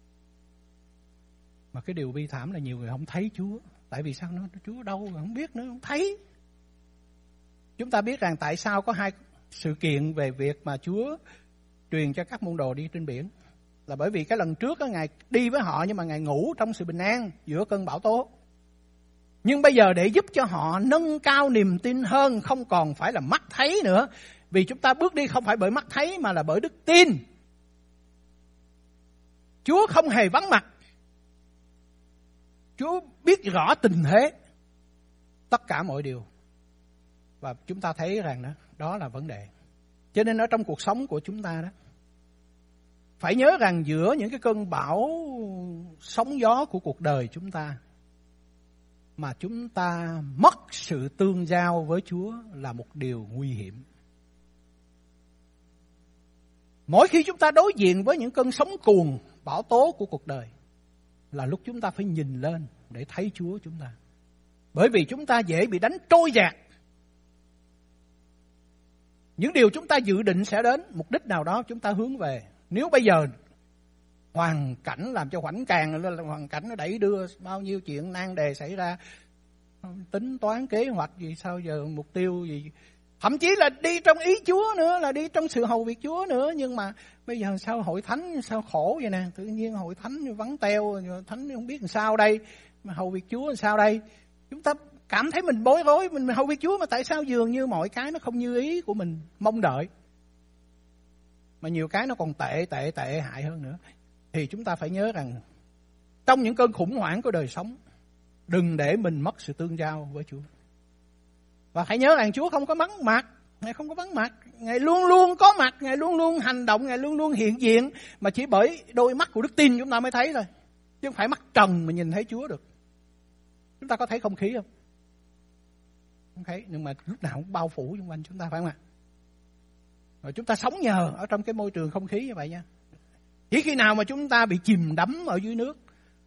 Mà cái điều bi thảm là nhiều người không thấy Chúa. Tại vì sao? Chúa đâu mà không biết nữa, không thấy. Chúng ta biết rằng tại sao có hai sự kiện về việc mà Chúa truyền cho các môn đồ đi trên biển. Là bởi vì cái lần trước đó, Ngài đi với họ nhưng mà Ngài ngủ trong sự bình an giữa cơn bão tố. Nhưng bây giờ để giúp cho họ nâng cao niềm tin hơn, không còn phải là mắt thấy nữa. Vì chúng ta bước đi không phải bởi mắt thấy mà là bởi đức tin. Chúa không hề vắng mặt. Chúa biết rõ tình thế, tất cả mọi điều. Và chúng ta thấy rằng đó là vấn đề. Cho nên ở trong cuộc sống của chúng ta đó, phải nhớ rằng giữa những cái cơn bão sóng gió của cuộc đời chúng ta, mà chúng ta mất sự tương giao với Chúa là một điều nguy hiểm. Mỗi khi chúng ta đối diện với những cơn sóng cuồng, bão tố của cuộc đời, là lúc chúng ta phải nhìn lên để thấy Chúa chúng ta. Bởi vì chúng ta dễ bị đánh trôi dạt. Những điều chúng ta dự định sẽ đến, mục đích nào đó chúng ta hướng về. Nếu bây giờ hoàn cảnh làm cho khoảnh càng, hoàn cảnh nó đẩy đưa bao nhiêu chuyện nan đề xảy ra, tính toán kế hoạch gì sao giờ, mục tiêu gì, thậm chí là đi trong ý Chúa nữa, là đi trong sự hầu việc Chúa nữa. Nhưng mà bây giờ sao hội thánh sao khổ vậy nè, tự nhiên hội thánh vắng teo, thánh không biết làm sao đây, mà hầu việc Chúa làm sao đây. Chúng ta cảm thấy mình bối rối, mình hầu việc Chúa mà tại sao dường như mọi cái nó không như ý của mình mong đợi, mà nhiều cái nó còn tệ hại hơn nữa. Thì chúng ta phải nhớ rằng trong những cơn khủng hoảng của đời sống, đừng để mình mất sự tương giao với Chúa. Và hãy nhớ rằng Chúa không có vắng mặt. Ngài không có vắng mặt. Ngài luôn luôn có mặt. Ngài luôn luôn hành động. Ngài luôn luôn hiện diện. Mà chỉ bởi đôi mắt của đức tin chúng ta mới thấy thôi. Chứ không phải mắt trần mà nhìn thấy Chúa được. Chúng ta có thấy không khí không? Không thấy. Nhưng mà lúc nào cũng bao phủ xung quanh chúng ta, phải không ạ? Rồi chúng ta sống nhờ ở trong cái môi trường không khí như vậy nha. Chỉ khi nào mà chúng ta bị chìm đắm ở dưới nước,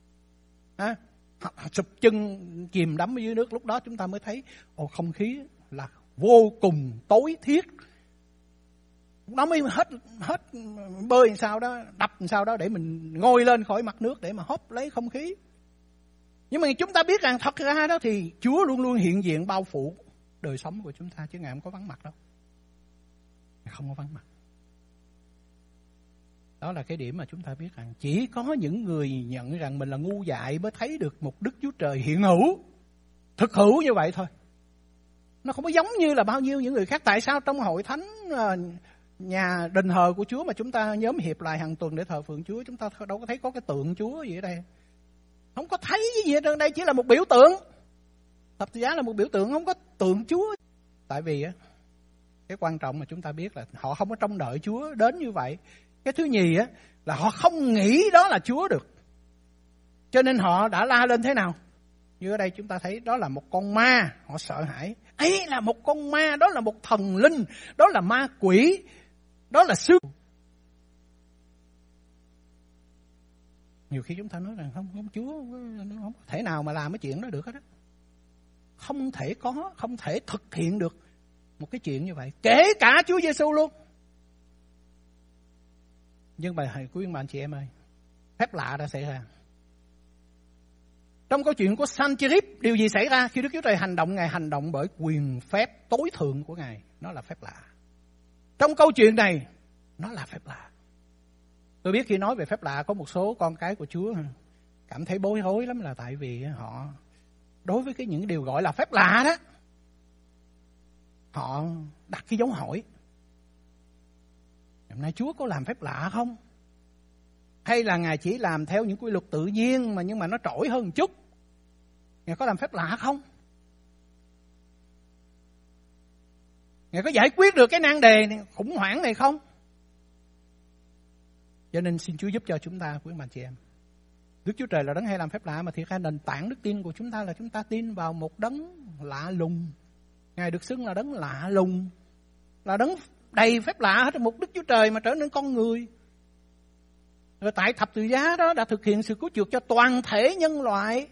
sụp chân chìm đắm ở dưới nước, lúc đó chúng ta mới thấy không khí là vô cùng tối thiết. Nó mới hết bơi làm sao đó, đập làm sao đó để mình ngồi lên khỏi mặt nước để mà húp lấy không khí. Nhưng mà chúng ta biết rằng thật ra đó thì Chúa luôn luôn hiện diện bao phủ đời sống của chúng ta, chứ Ngài không có vắng mặt đâu. Ngài không có vắng mặt. Đó là cái điểm mà chúng ta biết rằng chỉ có những người nhận rằng mình là ngu dại mới thấy được một Đức Chúa Trời hiện hữu, thực hữu như vậy thôi. Nó không có giống như là bao nhiêu những người khác. Tại sao trong hội thánh, nhà đền thờ của Chúa mà chúng ta nhóm hiệp lại hàng tuần để thờ phượng Chúa, chúng ta đâu có thấy có cái tượng Chúa gì ở đây. Không có thấy cái gì ở đây, chỉ là một biểu tượng. Thập tự giá là một biểu tượng, không có tượng Chúa. Tại vì cái quan trọng mà chúng ta biết là họ không có trông đợi Chúa đến như vậy. Cái thứ nhì là họ không nghĩ đó là Chúa được. Cho nên họ đã la lên thế nào? Như ở đây chúng ta thấy đó là một con ma, họ sợ hãi. Ấy là một con ma, đó là một thần linh, đó là ma quỷ, đó là sư. Nhiều khi chúng ta nói rằng không Chúa không thể nào mà làm cái chuyện đó được hết á. Không thể có, không thể thực hiện được một cái chuyện như vậy, kể cả Chúa Giêsu luôn. Nhưng mà quý ông bà anh chị em ơi, phép lạ đã xảy ra. Trong câu chuyện của Sancheriv, điều gì xảy ra khi Đức Chúa Trời hành động? Ngài hành động bởi quyền phép tối thượng của Ngài. Nó là phép lạ. Trong câu chuyện này, nó là phép lạ. Tôi biết khi nói về phép lạ, có một số con cái của Chúa cảm thấy bối rối lắm, là tại vì họ đối với những điều gọi là phép lạ đó, họ đặt cái dấu hỏi. Hôm nay Chúa có làm phép lạ không? Hay là Ngài chỉ làm theo những quy luật tự nhiên nhưng mà nó trội hơn một chút? Ngài có làm phép lạ không? Ngài có giải quyết được cái nan đề này, khủng hoảng này không? Cho nên xin Chúa giúp cho chúng ta, quý anh chị em. Đức Chúa Trời là đấng hay làm phép lạ, mà thiệt ra nền tảng đức tin của chúng ta là chúng ta tin vào một đấng lạ lùng. Ngài được xưng là đấng lạ lùng, là đấng đầy phép lạ hết, một Đức Chúa Trời mà trở nên con người. Rồi tại thập tự giá đó đã thực hiện sự cứu chuộc cho toàn thể nhân loại.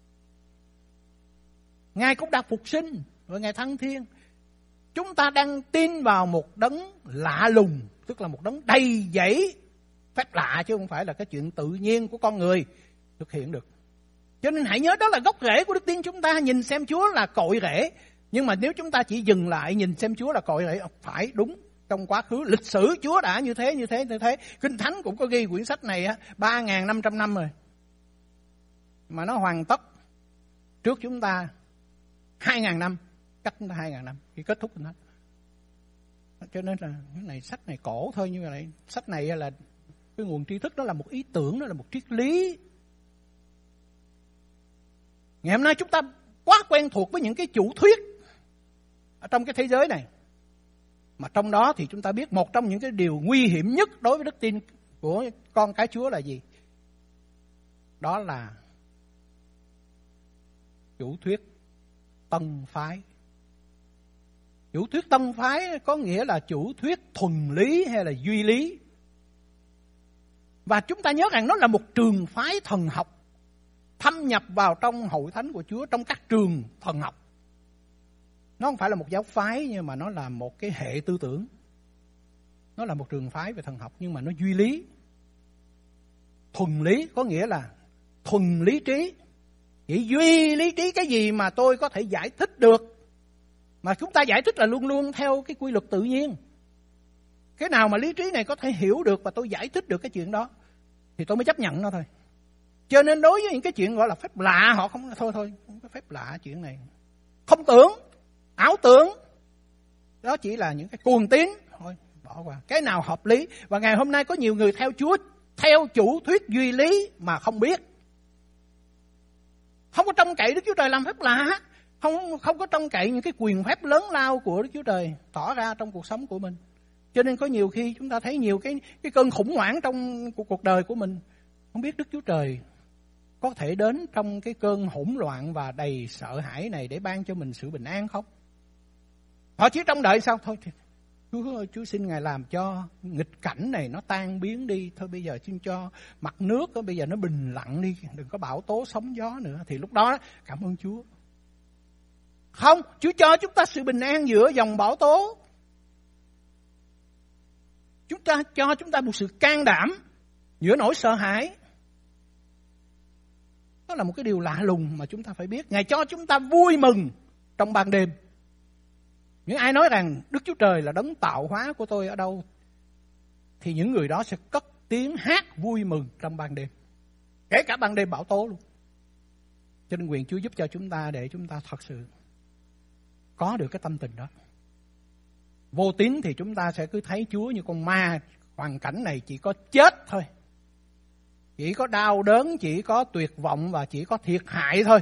Ngài cũng đã phục sinh, rồi Ngài thăng thiên. Chúng ta đang tin vào một đấng lạ lùng, tức là một đấng đầy dẫy phép lạ, chứ không phải là cái chuyện tự nhiên của con người thực hiện được. Cho nên hãy nhớ đó là gốc rễ của đức tin chúng ta. Nhìn xem Chúa là cội rễ, nhưng mà nếu chúng ta chỉ dừng lại nhìn xem Chúa là cội rễ, phải đúng. Trong quá khứ lịch sử Chúa đã như thế. Kinh Thánh cũng có ghi quyển sách này 3.500 năm rồi. Mà nó hoàn tất trước chúng ta 2.000 năm, cách chúng ta 2.000 năm khi kết thúc Kinh Thánh. Cho nên là cái này sách này cổ thôi, như vậy sách này là cái nguồn tri thức, đó là một ý tưởng, đó là một triết lý. Ngày hôm nay chúng ta quá quen thuộc với những cái chủ thuyết ở trong cái thế giới này. Mà trong đó thì chúng ta biết một trong những cái điều nguy hiểm nhất đối với đức tin của con cái Chúa là gì? Đó là chủ thuyết tân phái. Chủ thuyết tân phái có nghĩa là chủ thuyết thuần lý hay là duy lý. Và chúng ta nhớ rằng nó là một trường phái thần học thâm nhập vào trong hội thánh của Chúa, trong các trường thần học. Nó không phải là một giáo phái, nhưng mà nó là một cái hệ tư tưởng. Nó là một trường phái về thần học, nhưng mà nó duy lý. Thuần lý có nghĩa là thuần lý trí. Chỉ duy lý trí, cái gì mà tôi có thể giải thích được. Mà chúng ta giải thích là luôn luôn theo cái quy luật tự nhiên. Cái nào mà lý trí này có thể hiểu được và tôi giải thích được cái chuyện đó, thì tôi mới chấp nhận nó thôi. Cho nên đối với những cái chuyện gọi là phép lạ, họ không, thôi không có phép lạ chuyện này. Không tưởng, ảo tưởng, đó chỉ là những cái cuồng tín, thôi bỏ qua. Cái nào hợp lý. Và ngày hôm nay có nhiều người theo Chúa theo chủ thuyết duy lý mà không biết. Không có trông cậy Đức Chúa Trời làm phép lạ, không có trông cậy những cái quyền phép lớn lao của Đức Chúa Trời tỏ ra trong cuộc sống của mình. Cho nên có nhiều khi chúng ta thấy nhiều cái cơn khủng hoảng trong cuộc đời của mình. Không biết Đức Chúa Trời có thể đến trong cái cơn hỗn loạn và đầy sợ hãi này để ban cho mình sự bình an không? Họ chỉ trông đợi sao? Thôi Chúa ơi, Chúa xin Ngài làm cho nghịch cảnh này nó tan biến đi. Thôi bây giờ xin cho mặt nước đó, bây giờ nó bình lặng đi, đừng có bão tố sóng gió nữa. Thì lúc đó cảm ơn Chúa. Không, Chúa cho chúng ta sự bình an giữa dòng bão tố. Chúng ta cho chúng ta một sự can đảm giữa nỗi sợ hãi. Đó là một cái điều lạ lùng mà chúng ta phải biết. Ngài cho chúng ta vui mừng trong ban đêm. Những ai nói rằng Đức Chúa Trời là đấng tạo hóa của tôi ở đâu, thì những người đó sẽ cất tiếng hát vui mừng trong ban đêm. Kể cả ban đêm bão tố luôn. Cho nên nguyện Chúa giúp cho chúng ta để chúng ta thật sự có được cái tâm tình đó. Vô tín thì chúng ta sẽ cứ thấy Chúa như con ma. Hoàn cảnh này chỉ có chết thôi. Chỉ có đau đớn, chỉ có tuyệt vọng và chỉ có thiệt hại thôi.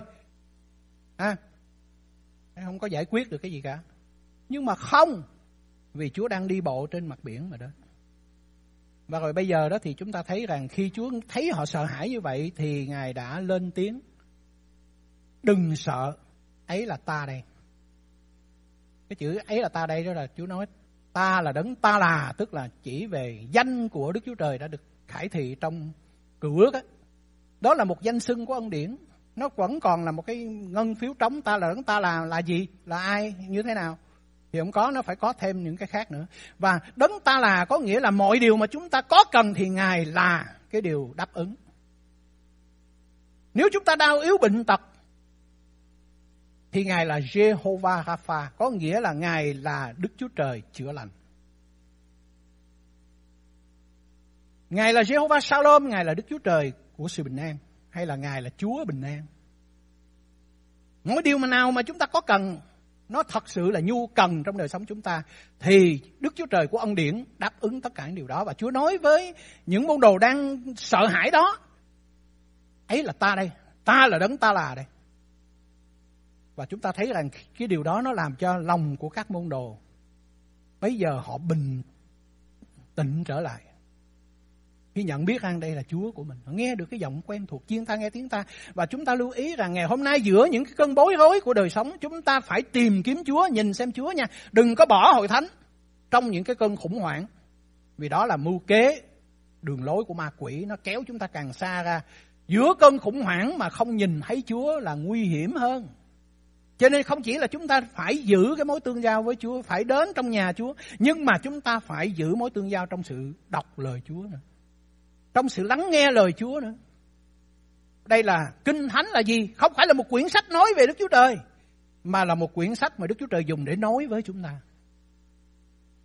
Không có giải quyết được cái gì cả. Nhưng mà không, vì Chúa đang đi bộ trên mặt biển mà đó. Và rồi bây giờ đó thì chúng ta thấy rằng khi Chúa thấy họ sợ hãi như vậy thì Ngài đã lên tiếng. Đừng sợ, ấy là ta đây. Cái chữ ấy là ta đây đó là Chúa nói ta là đấng ta là, tức là chỉ về danh của Đức Chúa Trời đã được khải thị trong Cựu Ước. Đó là một danh xưng của ân điển. Nó vẫn còn là một cái ngân phiếu trống. Ta là đấng ta là gì? Là ai? Như thế nào? Thì không có, nó phải có thêm những cái khác nữa. Và đấng ta là có nghĩa là mọi điều mà chúng ta có cần thì Ngài là cái điều đáp ứng. Nếu chúng ta đau yếu bệnh tật thì Ngài là Jehovah Rapha, có nghĩa là Ngài là Đức Chúa Trời chữa lành. Ngài là Jehovah Shalom, Ngài là Đức Chúa Trời của sự bình an, hay là Ngài là Chúa bình an. Mỗi điều nào mà chúng ta có cần, nó thật sự là nhu cần trong đời sống chúng ta, thì Đức Chúa Trời của ân điển đáp ứng tất cả những điều đó. Và Chúa nói với những môn đồ đang sợ hãi đó, ấy là ta đây, ta là đấng ta là đây. Và chúng ta thấy rằng cái điều đó nó làm cho lòng của các môn đồ bây giờ họ bình tĩnh trở lại. Khi nhận biết rằng đây là Chúa của mình, họ nghe được cái giọng quen thuộc, chiên ta nghe tiếng ta. Và chúng ta lưu ý rằng ngày hôm nay giữa những cái cơn bối rối của đời sống, chúng ta phải tìm kiếm Chúa, nhìn xem Chúa nha. Đừng có bỏ hội thánh trong những cái cơn khủng hoảng. Vì đó là mưu kế, đường lối của ma quỷ, nó kéo chúng ta càng xa ra. Giữa cơn khủng hoảng mà không nhìn thấy Chúa là nguy hiểm hơn. Cho nên không chỉ là chúng ta phải giữ cái mối tương giao với Chúa, phải đến trong nhà Chúa, nhưng mà chúng ta phải giữ mối tương giao trong sự đọc lời Chúa nữa, trong sự lắng nghe lời Chúa nữa. Đây là Kinh Thánh là gì? Không phải là một quyển sách nói về Đức Chúa Trời, mà là một quyển sách mà Đức Chúa Trời dùng để nói với chúng ta.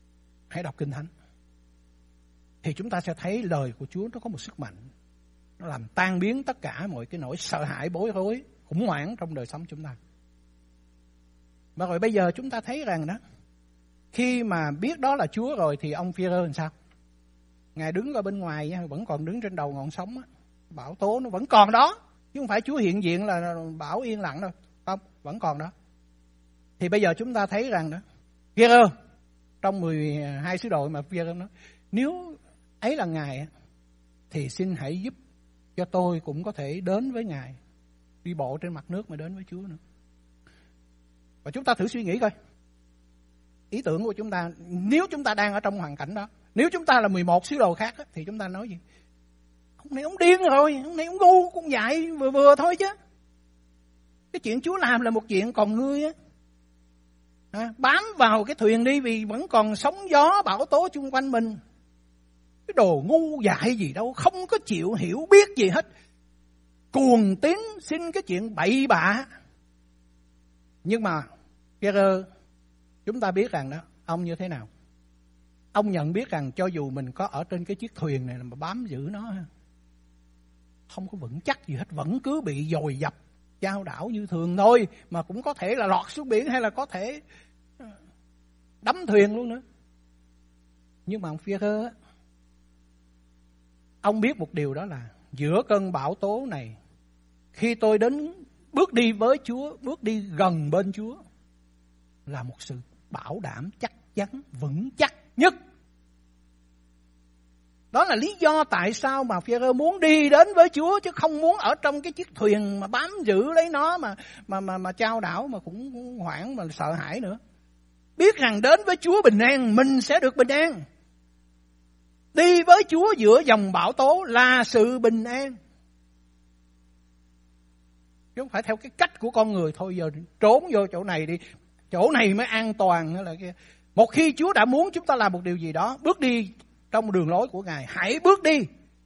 hãy đọc Kinh Thánh. Thì chúng ta sẽ thấy lời của Chúa nó có một sức mạnh. Nó làm tan biến tất cả mọi cái nỗi sợ hãi, bối rối, khủng hoảng trong đời sống chúng ta. Và rồi bây giờ chúng ta thấy rằng đó, khi mà biết đó là Chúa rồi thì ông Phi-e-rơ làm sao? Ngài đứng ở bên ngoài vẫn còn đứng trên đầu ngọn sóng. Bão tố nó vẫn còn đó. Chứ không phải Chúa hiện diện là bão yên lặng đâu. Không, vẫn còn đó. Thì bây giờ chúng ta thấy rằng đó, Phi-e-rơ trong 12 sứ đồ mà Phi-e-rơ nói, nếu ấy là Ngài thì xin hãy giúp cho tôi cũng có thể đến với Ngài, đi bộ trên mặt nước mà đến với Chúa nữa. Và chúng ta thử suy nghĩ coi, ý tưởng của chúng ta, nếu chúng ta đang ở trong hoàn cảnh đó, nếu chúng ta là 11 sứ đồ khác thì chúng ta nói gì? Ông này ông điên rồi, ông này ông ngu, con dại vừa vừa thôi chứ. Cái chuyện Chúa làm là một chuyện còn ngươi á, bám vào cái thuyền đi vì vẫn còn sóng gió bão tố chung quanh mình. Cái đồ ngu dại gì đâu, không có chịu hiểu biết gì hết, cuồng tín xin cái chuyện bậy bạ. Nhưng mà Phi-e-rơ, chúng ta biết rằng đó, ông như thế nào? Ông nhận biết rằng cho dù mình có ở trên cái chiếc thuyền này mà bám giữ nó, không có vững chắc gì hết, vẫn cứ bị dồi dập, chao đảo như thường thôi, mà cũng có thể là lọt xuống biển hay là có thể đắm thuyền luôn nữa. Nhưng mà ông Phi-e-rơ, ông biết một điều, đó là giữa cơn bão tố này, khi tôi đến bước đi với Chúa, bước đi gần bên Chúa, là một sự bảo đảm chắc chắn, vững chắc nhất. Đó là lý do tại sao mà Phi-e-rơ muốn đi đến với Chúa, chứ không muốn ở trong cái chiếc thuyền mà bám giữ lấy nó mà chao đảo, mà cũng hoảng, mà sợ hãi nữa. Biết rằng đến với Chúa bình an, mình sẽ được bình an. Đi với Chúa giữa dòng bão tố là sự bình an. Chứ không phải theo cái cách của con người thôi, giờ trốn vô chỗ này đi, chỗ này mới an toàn hay là kia. Một khi Chúa đã muốn chúng ta làm một điều gì đó, bước đi trong đường lối của Ngài, hãy bước đi.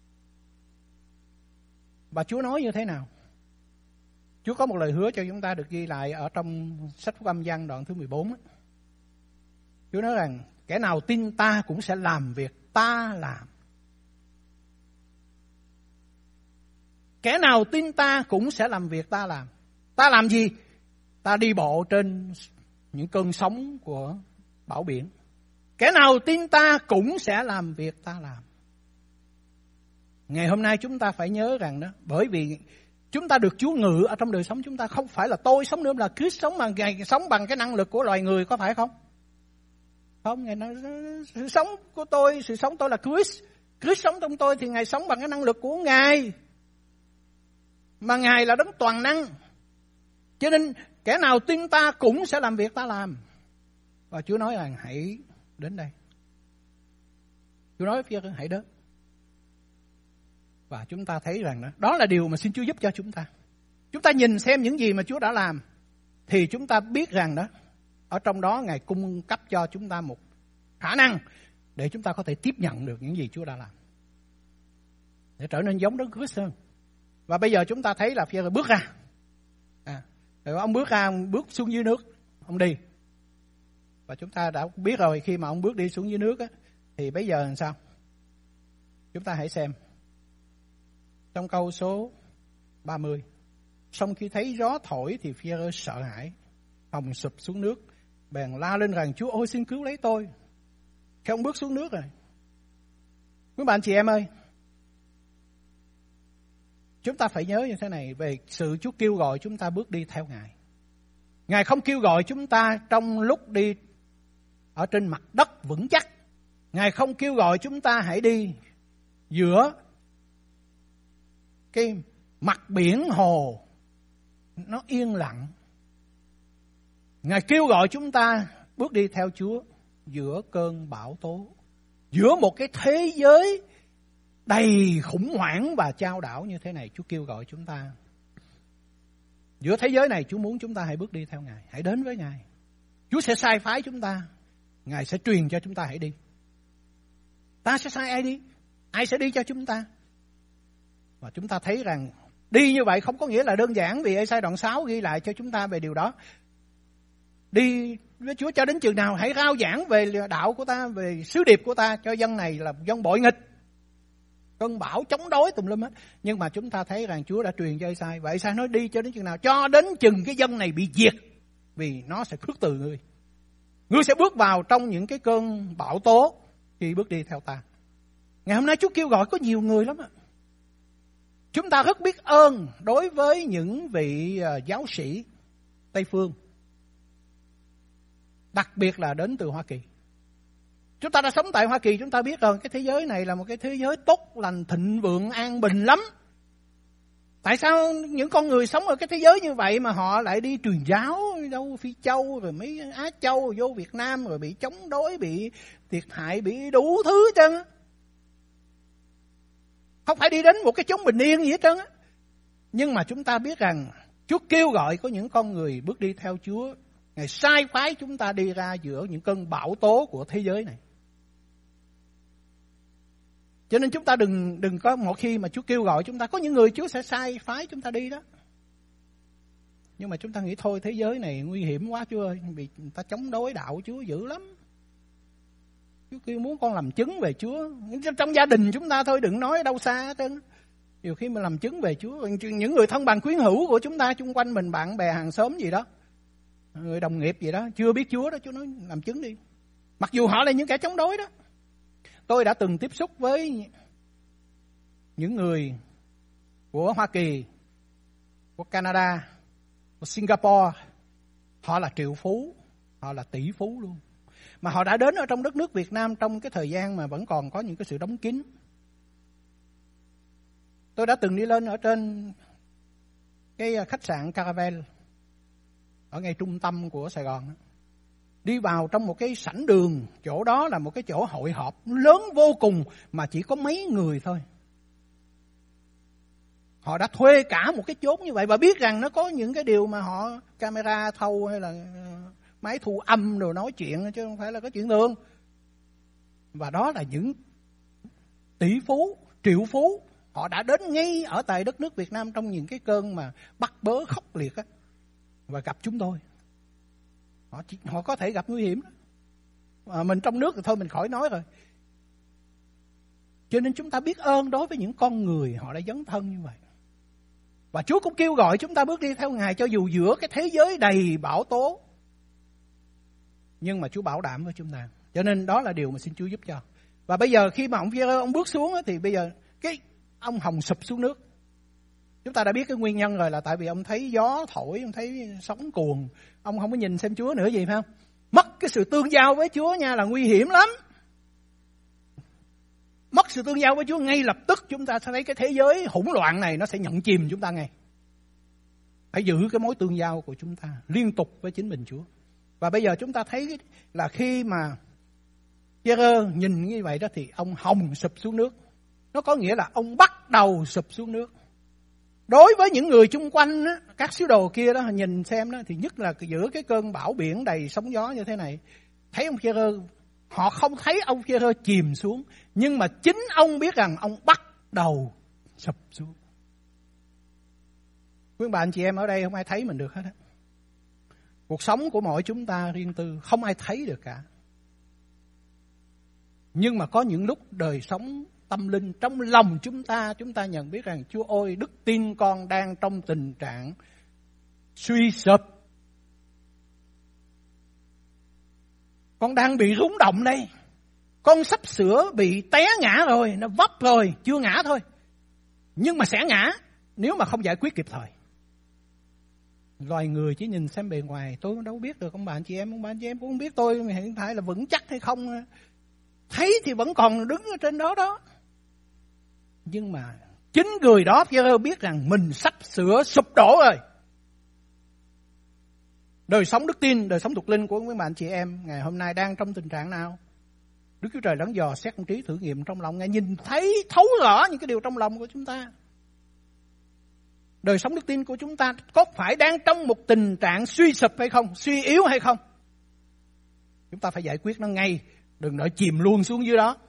Và Chúa nói như thế nào? Chúa có một lời hứa cho chúng ta được ghi lại ở trong sách Phúc Âm Giăng đoạn thứ 14. Chúa nói rằng kẻ nào tin ta cũng sẽ làm việc ta làm. Kẻ nào tin ta cũng sẽ làm việc ta làm. Ta làm gì? Ta đi bộ trên những cơn sóng của bão biển. Kẻ nào tin ta cũng sẽ làm việc ta làm. Ngày hôm nay chúng ta phải nhớ rằng đó, bởi vì chúng ta được Chúa ngự ở trong đời sống chúng ta, không phải là tôi sống nữa, là Christ sống, mà Ngài sống bằng cái năng lực của loài người, có phải không? Không, Ngài nói sự sống của tôi, sự sống tôi là Christ. Christ sống trong tôi thì Ngài sống bằng cái năng lực của Ngài. Mà Ngài là đấng toàn năng. Cho nên kẻ nào tin ta cũng sẽ làm việc ta làm. Và Chúa nói rằng hãy đến đây. Chúa nói với Phi-e-rơ hãy đến. Và chúng ta thấy rằng đó là điều mà xin Chúa giúp cho chúng ta. Chúng ta nhìn xem những gì mà Chúa đã làm, thì chúng ta biết rằng đó, ở trong đó Ngài cung cấp cho chúng ta một khả năng để chúng ta có thể tiếp nhận được những gì Chúa đã làm, để trở nên giống Đấng Christ hơn. Và bây giờ chúng ta thấy là Phi-e-rơ bước ra. Rồi ông bước ra, ông bước xuống dưới nước, ông đi. Và chúng ta đã biết rồi, khi mà ông bước đi xuống dưới nước á, thì bây giờ làm sao? Chúng ta hãy xem. Trong câu số 30. Xong khi thấy gió thổi thì Phi-e-rơ sợ hãi, hồng sụp xuống nước, bèn la lên rằng Chúa ơi xin cứu lấy tôi. Khi ông bước xuống nước rồi. Quý bạn chị em ơi, chúng ta phải nhớ như thế này về sự Chúa kêu gọi chúng ta bước đi theo Ngài. Ngài không kêu gọi chúng ta trong lúc đi ở trên mặt đất vững chắc. Ngài không kêu gọi chúng ta hãy đi giữa cái mặt biển hồ nó yên lặng. Ngài kêu gọi chúng ta bước đi theo Chúa giữa cơn bão tố, giữa một cái thế giới đầy khủng hoảng và chao đảo như thế này. Chúa kêu gọi chúng ta. Giữa thế giới này Chúa muốn chúng ta hãy bước đi theo Ngài, hãy đến với Ngài. Chúa sẽ sai phái chúng ta, Ngài sẽ truyền cho chúng ta hãy đi. Ta sẽ sai ai đi? Ai sẽ đi cho chúng ta? Và chúng ta thấy rằng đi như vậy không có nghĩa là đơn giản, vì Ê-sai đoạn 6 ghi lại cho chúng ta về điều đó. Đi với Chúa cho đến chừng nào, hãy rao giảng về đạo của ta, về sứ điệp của ta cho dân này là dân bội nghịch, cơn bão chống đối tùm lum hết. Nhưng mà chúng ta thấy rằng Chúa đã truyền cho Ê-sai, và Ê-sai nói đi cho đến chừng nào? Cho đến chừng cái dân này bị diệt, vì nó sẽ khước từ ngươi. Ngươi sẽ bước vào trong những cái cơn bão tố khi bước đi theo ta. Ngày hôm nay Chúa kêu gọi có nhiều người lắm ạ. Chúng ta rất biết ơn đối với những vị giáo sĩ Tây Phương, đặc biệt là đến từ Hoa Kỳ. Chúng ta đã sống tại Hoa Kỳ, chúng ta biết rồi cái thế giới này là một cái thế giới tốt lành, thịnh vượng, an bình lắm. Tại sao những con người sống ở cái thế giới như vậy mà họ lại đi truyền giáo đâu Phi Châu rồi mấy Á Châu vô Việt Nam rồi bị chống đối, bị thiệt hại, bị đủ thứ hết trơn á. Không phải đi đến một cái chốn bình yên gì hết trơn á. Nhưng mà chúng ta biết rằng Chúa kêu gọi có những con người bước đi theo Chúa. Ngài sai phái chúng ta đi ra giữa những cơn bão tố của thế giới này. Cho nên chúng ta đừng có một khi mà Chúa kêu gọi chúng ta, có những người Chúa sẽ sai phái chúng ta đi đó. Nhưng mà chúng ta nghĩ thôi thế giới này nguy hiểm quá Chúa ơi, vì người ta chống đối đạo Chúa dữ lắm. Chúa kêu muốn con làm chứng về Chúa. Trong gia đình chúng ta thôi, đừng nói đâu xa hết trơn. Nhiều khi mình làm chứng về Chúa, những người thân bằng quyến hữu của chúng ta chung quanh mình, bạn bè hàng xóm gì đó, người đồng nghiệp gì đó, chưa biết Chúa đó, Chúa nói làm chứng đi. Mặc dù họ là những kẻ chống đối đó. Tôi đã từng tiếp xúc với những người của Hoa Kỳ, của Canada, của Singapore. Họ là triệu phú, họ là tỷ phú luôn. Mà họ đã đến ở trong đất nước Việt Nam trong cái thời gian mà vẫn còn có những cái sự đóng kín. Tôi đã từng đi lên ở trên cái khách sạn Caravel ở ngay trung tâm của Sài Gòn. Đi vào trong một cái sảnh đường, chỗ đó là một cái chỗ hội họp lớn vô cùng mà chỉ có mấy người thôi. Họ đã thuê cả một cái chốn như vậy và biết rằng nó có những cái điều mà họ camera thâu hay là máy thu âm rồi nói chuyện chứ không phải là cái chuyện thường. Và đó là những tỷ phú, triệu phú. Họ đã đến ngay ở tại đất nước Việt Nam trong những cái cơn mà bắt bớ khốc liệt á, và gặp chúng tôi. Họ có thể gặp nguy hiểm đó. Mình trong nước thì thôi mình khỏi nói rồi. Cho nên chúng ta biết ơn đối với những con người họ đã dấn thân như vậy. Và Chúa cũng kêu gọi chúng ta bước đi theo Ngài cho dù giữa cái thế giới đầy bão tố. Nhưng mà Chúa bảo đảm với chúng ta. Cho nên đó là điều mà xin Chúa giúp cho. Và bây giờ khi mà ông Phi-e-rơ ông bước xuống thì bây giờ cái ông hồng sụp xuống nước. Chúng ta đã biết cái nguyên nhân rồi, là tại vì ông thấy gió thổi, ông thấy sóng cuồn, ông không có nhìn xem Chúa nữa gì phải không? Mất cái sự tương giao với Chúa nha là nguy hiểm lắm. Mất sự tương giao với Chúa ngay lập tức chúng ta sẽ thấy cái thế giới hỗn loạn này nó sẽ nhận chìm chúng ta ngay. Phải giữ cái mối tương giao của chúng ta liên tục với chính mình Chúa. Và bây giờ chúng ta thấy là khi mà Phi-e-rơ nhìn như vậy đó thì ông hồng sụp xuống nước. Nó có nghĩa là ông bắt đầu sụp xuống nước. Đối với những người chung quanh á, các sứ đồ kia đó nhìn xem đó, thì nhất là giữa cái cơn bão biển đầy sóng gió như thế này, thấy ông Phi-e-rơ, họ không thấy ông Phi-e-rơ chìm xuống, nhưng mà chính ông biết rằng ông bắt đầu sụp xuống. Quý bạn chị em ở đây không ai thấy mình được hết á. Cuộc sống của mỗi chúng ta riêng tư không ai thấy được cả. Nhưng mà có những lúc đời sống tâm linh trong lòng chúng ta nhận biết rằng Chúa ơi, đức tin con đang trong tình trạng suy sụp. Con đang bị rung động đây. Con sắp sửa bị té ngã rồi, nó vấp rồi, chưa ngã thôi. Nhưng mà sẽ ngã nếu mà không giải quyết kịp thời. Loài người chỉ nhìn xem bề ngoài, tôi đâu biết được ông bạn chị em cũng không biết tôi hiện tại là vững chắc hay không. Thấy thì vẫn còn đứng ở trên đó đó. Nhưng mà chính người đó Phi-e-rơ biết rằng mình sắp sửa sụp đổ rồi. Đời sống đức tin, đời sống thuộc linh của các bạn chị em ngày hôm nay đang trong tình trạng nào? Đức Chúa Trời đón dò xét con trí thử nghiệm trong lòng, Ngài nhìn thấy thấu rõ những cái điều trong lòng của chúng ta. Đời sống đức tin của chúng ta có phải đang trong một tình trạng suy sụp hay không, suy yếu hay không? Chúng ta phải giải quyết nó ngay, đừng đợi chìm luôn xuống dưới đó.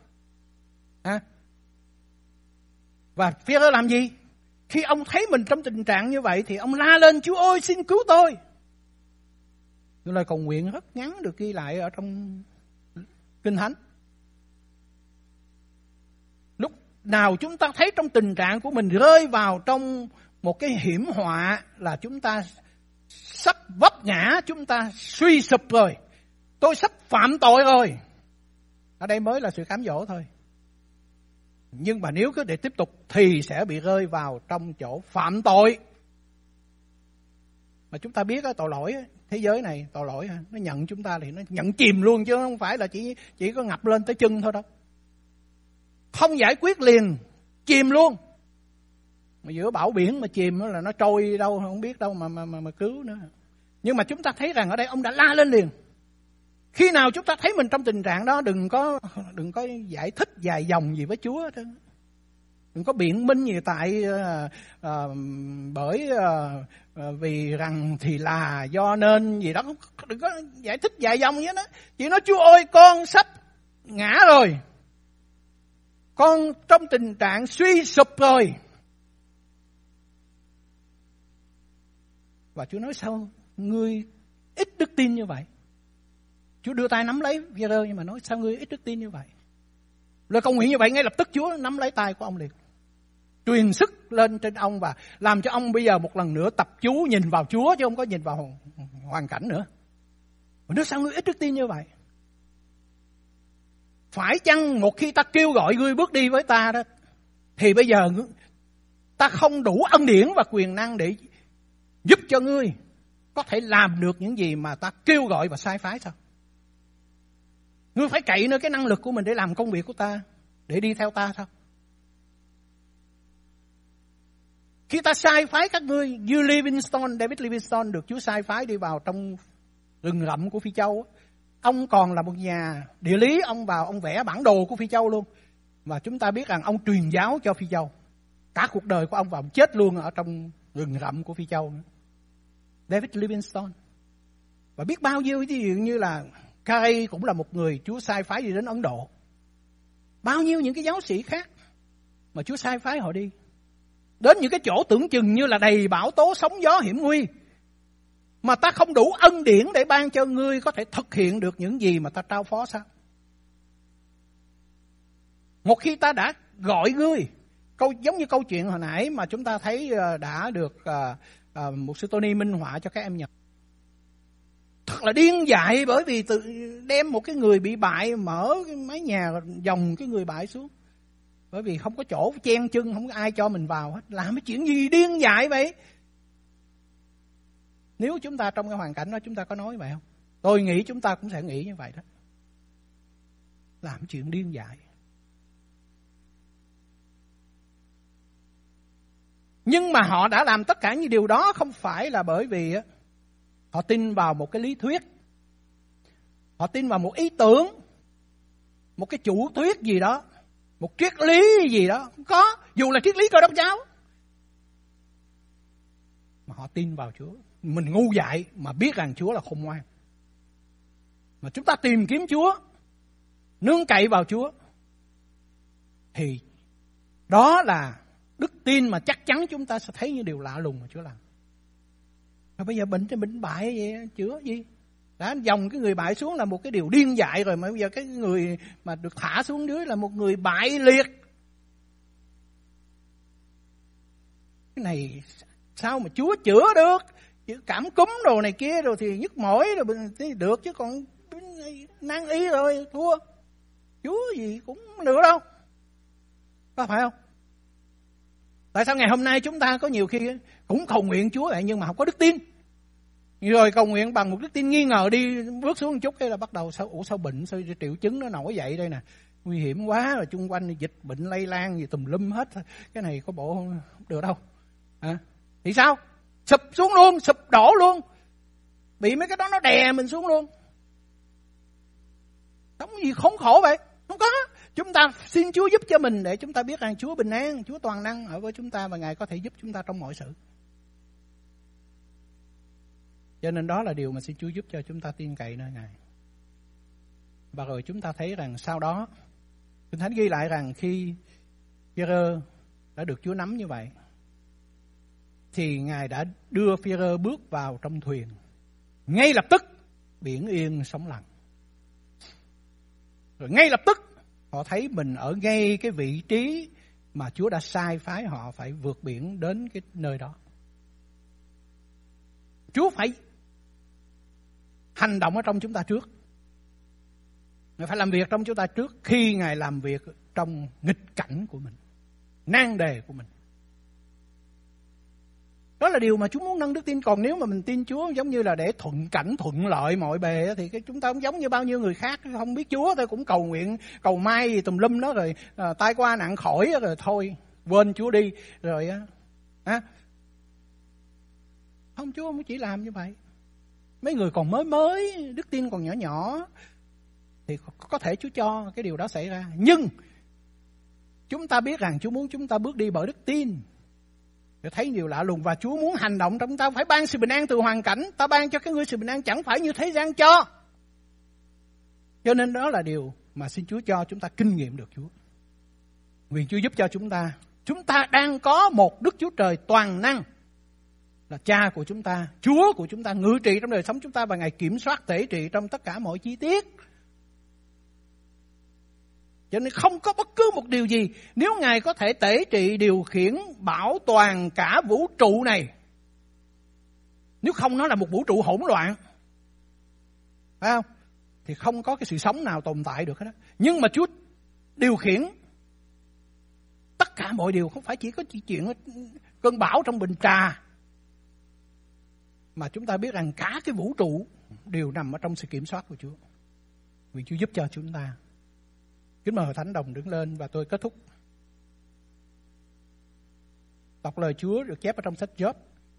Và Phi-e-rơ làm gì? Khi ông thấy mình trong tình trạng như vậy thì ông la lên, Chúa ơi xin cứu tôi. Những lời cầu nguyện rất ngắn được ghi lại ở trong Kinh Thánh. Lúc nào chúng ta thấy trong tình trạng của mình rơi vào trong một cái hiểm họa là chúng ta sắp vấp ngã, chúng ta suy sụp rồi, tôi sắp phạm tội rồi, ở đây mới là sự cám dỗ thôi. Nhưng mà nếu cứ để tiếp tục thì sẽ bị rơi vào trong chỗ phạm tội. Mà chúng ta biết tội lỗi, thế giới này tội lỗi nó nhận chúng ta thì nó nhận chìm luôn, chứ không phải là chỉ có ngập lên tới chân thôi đâu. Không giải quyết liền, chìm luôn. Mà giữa bão biển mà chìm là nó trôi đâu không biết đâu mà cứu nữa. Nhưng mà chúng ta thấy rằng ở đây ông đã la lên liền. Khi nào chúng ta thấy mình trong tình trạng đó, đừng có giải thích dài dòng gì với Chúa. Đừng có biện minh gì tại bởi vì rằng thì là do nên gì đó. Đừng có giải thích dài dòng vậy đó. Chỉ nói Chúa ơi, con sắp ngã rồi, con trong tình trạng suy sụp rồi. Và Chúa nói sao ngươi ít đức tin như vậy? Chúa đưa tay nắm lấy Phi-e-rơ nhưng mà nói sao ngươi ít đức tin như vậy? Lời cầu nguyện như vậy ngay lập tức Chúa nắm lấy tay của ông liền, truyền sức lên trên ông và làm cho ông bây giờ một lần nữa tập chú nhìn vào Chúa chứ không có nhìn vào hoàn cảnh nữa. Mà nói sao ngươi ít đức tin như vậy? Phải chăng một khi ta kêu gọi ngươi bước đi với ta đó, thì bây giờ ta không đủ ân điển và quyền năng để giúp cho ngươi có thể làm được những gì mà ta kêu gọi và sai phái sao? Ngươi phải cậy nơi cái năng lực của mình để làm công việc của ta, để đi theo ta sao? Khi ta sai phái các ngươi, như David Livingstone được Chúa sai phái đi vào trong rừng rậm của Phi Châu. Ông còn là một nhà địa lý, ông vào ông vẽ bản đồ của Phi Châu luôn. Và chúng ta biết rằng ông truyền giáo cho Phi Châu. Cả cuộc đời của ông và ông chết luôn ở trong rừng rậm của Phi Châu. David Livingstone. Và biết bao nhiêu, ví dụ như là Carey cũng là một người Chúa sai phái đi đến Ấn Độ. Bao nhiêu những cái giáo sĩ khác mà Chúa sai phái họ đi đến những cái chỗ tưởng chừng như là đầy bão tố sóng gió hiểm nguy, mà ta không đủ ân điển để ban cho ngươi có thể thực hiện được những gì mà ta trao phó sao? Một khi ta đã gọi ngươi, giống như câu chuyện hồi nãy mà chúng ta thấy đã được mục sư Tony minh họa cho các em nhận. Thật là điên dại, bởi vì đem một cái người bị bại mở cái mái nhà dòng cái người bại xuống. Bởi vì không có chỗ chen chân, không có ai cho mình vào hết. Làm cái chuyện gì điên dại vậy? Nếu chúng ta trong cái hoàn cảnh đó chúng ta có nói vậy không? Tôi nghĩ chúng ta cũng sẽ nghĩ như vậy đó. Làm chuyện điên dại. Nhưng mà họ đã làm tất cả những điều đó không phải là bởi vì họ tin vào một cái lý thuyết. Họ tin vào một ý tưởng, một cái chủ thuyết gì đó, một triết lý gì đó. Không có, dù là triết lý Cơ Đốc giáo. Mà họ tin vào Chúa. Mình ngu dại mà biết rằng Chúa là khôn ngoan. Mà chúng ta tìm kiếm Chúa, nương cậy vào Chúa, thì đó là đức tin mà chắc chắn chúng ta sẽ thấy những điều lạ lùng mà Chúa làm. Rồi bây giờ bệnh thì bệnh bại vậy, chữa gì? Đã dòng cái người bại xuống là một cái điều điên dại rồi, mà bây giờ cái người mà được thả xuống dưới là một người bại liệt. Cái này sao mà Chúa chữa được? Chữa cảm cúm đồ này kia rồi thì nhức mỏi rồi thì được, chứ còn nan y rồi thua. Chúa gì cũng được đâu. Có phải không? Tại sao ngày hôm nay chúng ta có nhiều khi cũng cầu nguyện Chúa vậy nhưng mà không có đức tin. Rồi cầu nguyện bằng một đức tin nghi ngờ, đi bước xuống một chút cái là bắt đầu sao bệnh, sao triệu chứng nó nổi dậy đây nè. Nguy hiểm quá, rồi chung quanh dịch bệnh lây lan gì tùm lum hết. Cái này có bộ không được đâu. Thì sao? Sụp xuống luôn, sụp đổ luôn. Bị mấy cái đó nó đè mình xuống luôn. Sống gì khốn khổ vậy? Không có. Chúng ta xin Chúa giúp cho mình để chúng ta biết rằng Chúa bình an, Chúa toàn năng ở với chúng ta và Ngài có thể giúp chúng ta trong mọi sự. Cho nên đó là điều mà xin Chúa giúp cho chúng ta tin cậy nơi Ngài. Và rồi chúng ta thấy rằng sau đó, Kinh Thánh ghi lại rằng khi Phi-e-rơ đã được Chúa nắm như vậy, thì Ngài đã đưa Phi-e-rơ bước vào trong thuyền. Ngay lập tức biển yên sóng lặng. Rồi ngay lập tức họ thấy mình ở ngay cái vị trí mà Chúa đã sai phái họ phải vượt biển đến cái nơi đó. Chúa phải hành động ở trong chúng ta trước. Ngài phải làm việc trong chúng ta trước khi Ngài làm việc trong nghịch cảnh của mình, nan đề của mình. Đó là điều mà Chúa muốn nâng đức tin. Còn nếu mà mình tin Chúa giống như là để thuận cảnh, thuận lợi mọi bề, thì chúng ta cũng giống như bao nhiêu người khác không biết Chúa, tôi cũng cầu nguyện, cầu may gì tùm lum đó, rồi tai qua nạn khỏi, rồi thôi quên Chúa đi, rồi không, Chúa không chỉ làm như vậy. Mấy người còn mới, đức tin còn nhỏ thì có thể Chúa cho cái điều đó xảy ra. Nhưng chúng ta biết rằng Chúa muốn chúng ta bước đi bởi đức tin. Để thấy điều lạ lùng, và Chúa muốn hành động trong chúng ta, phải ban sự bình an từ hoàn cảnh. Ta ban cho cái người sự bình an chẳng phải như thế gian cho. Cho nên đó là điều mà xin Chúa cho chúng ta kinh nghiệm được Chúa. Nguyện Chúa giúp cho chúng ta. Chúng ta đang có một Đức Chúa Trời toàn năng, là Cha của chúng ta, Chúa của chúng ta, ngự trị trong đời sống chúng ta, và Ngài kiểm soát tể trị trong tất cả mọi chi tiết. Cho nên không có bất cứ một điều gì, nếu Ngài có thể tể trị, điều khiển, bảo toàn cả vũ trụ này, nếu không nó là một vũ trụ hỗn loạn, phải không? Thì không có cái sự sống nào tồn tại được hết đó. Nhưng mà Chúa điều khiển tất cả mọi điều, không phải chỉ có chuyện cơn bão trong bình trà, mà chúng ta biết rằng cả cái vũ trụ đều nằm ở trong sự kiểm soát của Chúa. Vì Chúa giúp cho chúng ta. Kính mời Hội Thánh đồng đứng lên và tôi kết thúc. Đọc lời Chúa được chép ở trong sách Gióp.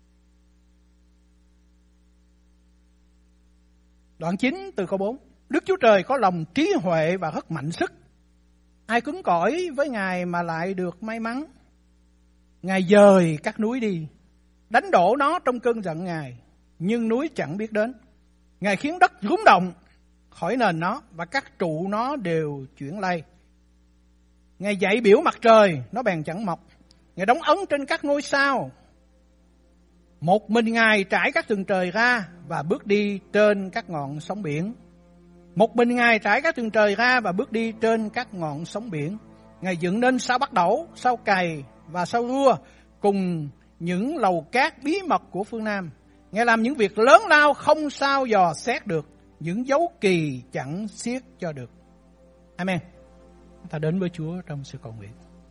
Đoạn 9 từ câu 4. Đức Chúa Trời có lòng trí huệ và rất mạnh sức. Ai cứng cỏi với Ngài mà lại được may mắn. Ngài dời các núi đi, đánh đổ nó trong cơn giận Ngài, nhưng núi chẳng biết đến. Ngài khiến đất rúng động khỏi nền nó, và các trụ nó đều chuyển lay. Ngài dạy biểu mặt trời, nó bèn chẳng mọc. Ngài đóng ấn trên các ngôi sao. Một mình Ngài trải các tầng trời ra và bước đi trên các ngọn sóng biển. Một mình Ngài trải các tầng trời ra và bước đi trên các ngọn sóng biển. Ngài dựng nên sao Bắc Đẩu, sao Cày và sao Rua, cùng những lầu cát bí mật của phương Nam. Ngài làm những việc lớn lao không sao dò xét được, những dấu kỳ chẳng xiết cho được. Amen. Chúng ta đến với Chúa trong sự cầu nguyện.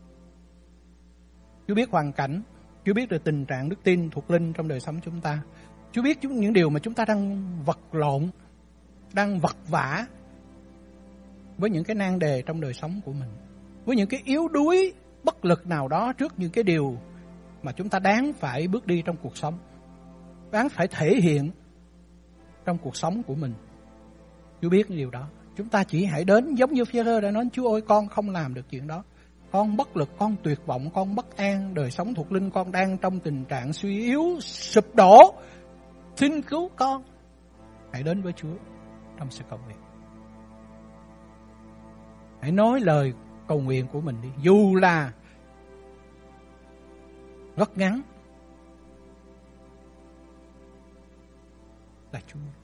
Chúa biết hoàn cảnh, Chúa biết được tình trạng đức tin thuộc linh trong đời sống chúng ta. Chúa biết những điều mà chúng ta đang vật lộn, đang vật vã với những cái nan đề trong đời sống của mình, với những cái yếu đuối, bất lực nào đó trước những cái điều mà chúng ta đáng phải bước đi trong cuộc sống, đáng phải thể hiện trong cuộc sống của mình. Chúa biết điều đó. Chúng ta chỉ hãy đến giống như Phi-e-rơ đã nói: Chúa ơi, con không làm được chuyện đó. Con bất lực, con tuyệt vọng, con bất an. Đời sống thuộc linh con đang trong tình trạng suy yếu, sụp đổ. Xin cứu con. Hãy đến với Chúa trong sự cầu nguyện. Hãy nói lời cầu nguyện của mình đi. Dù là rất ngắn, là Chúa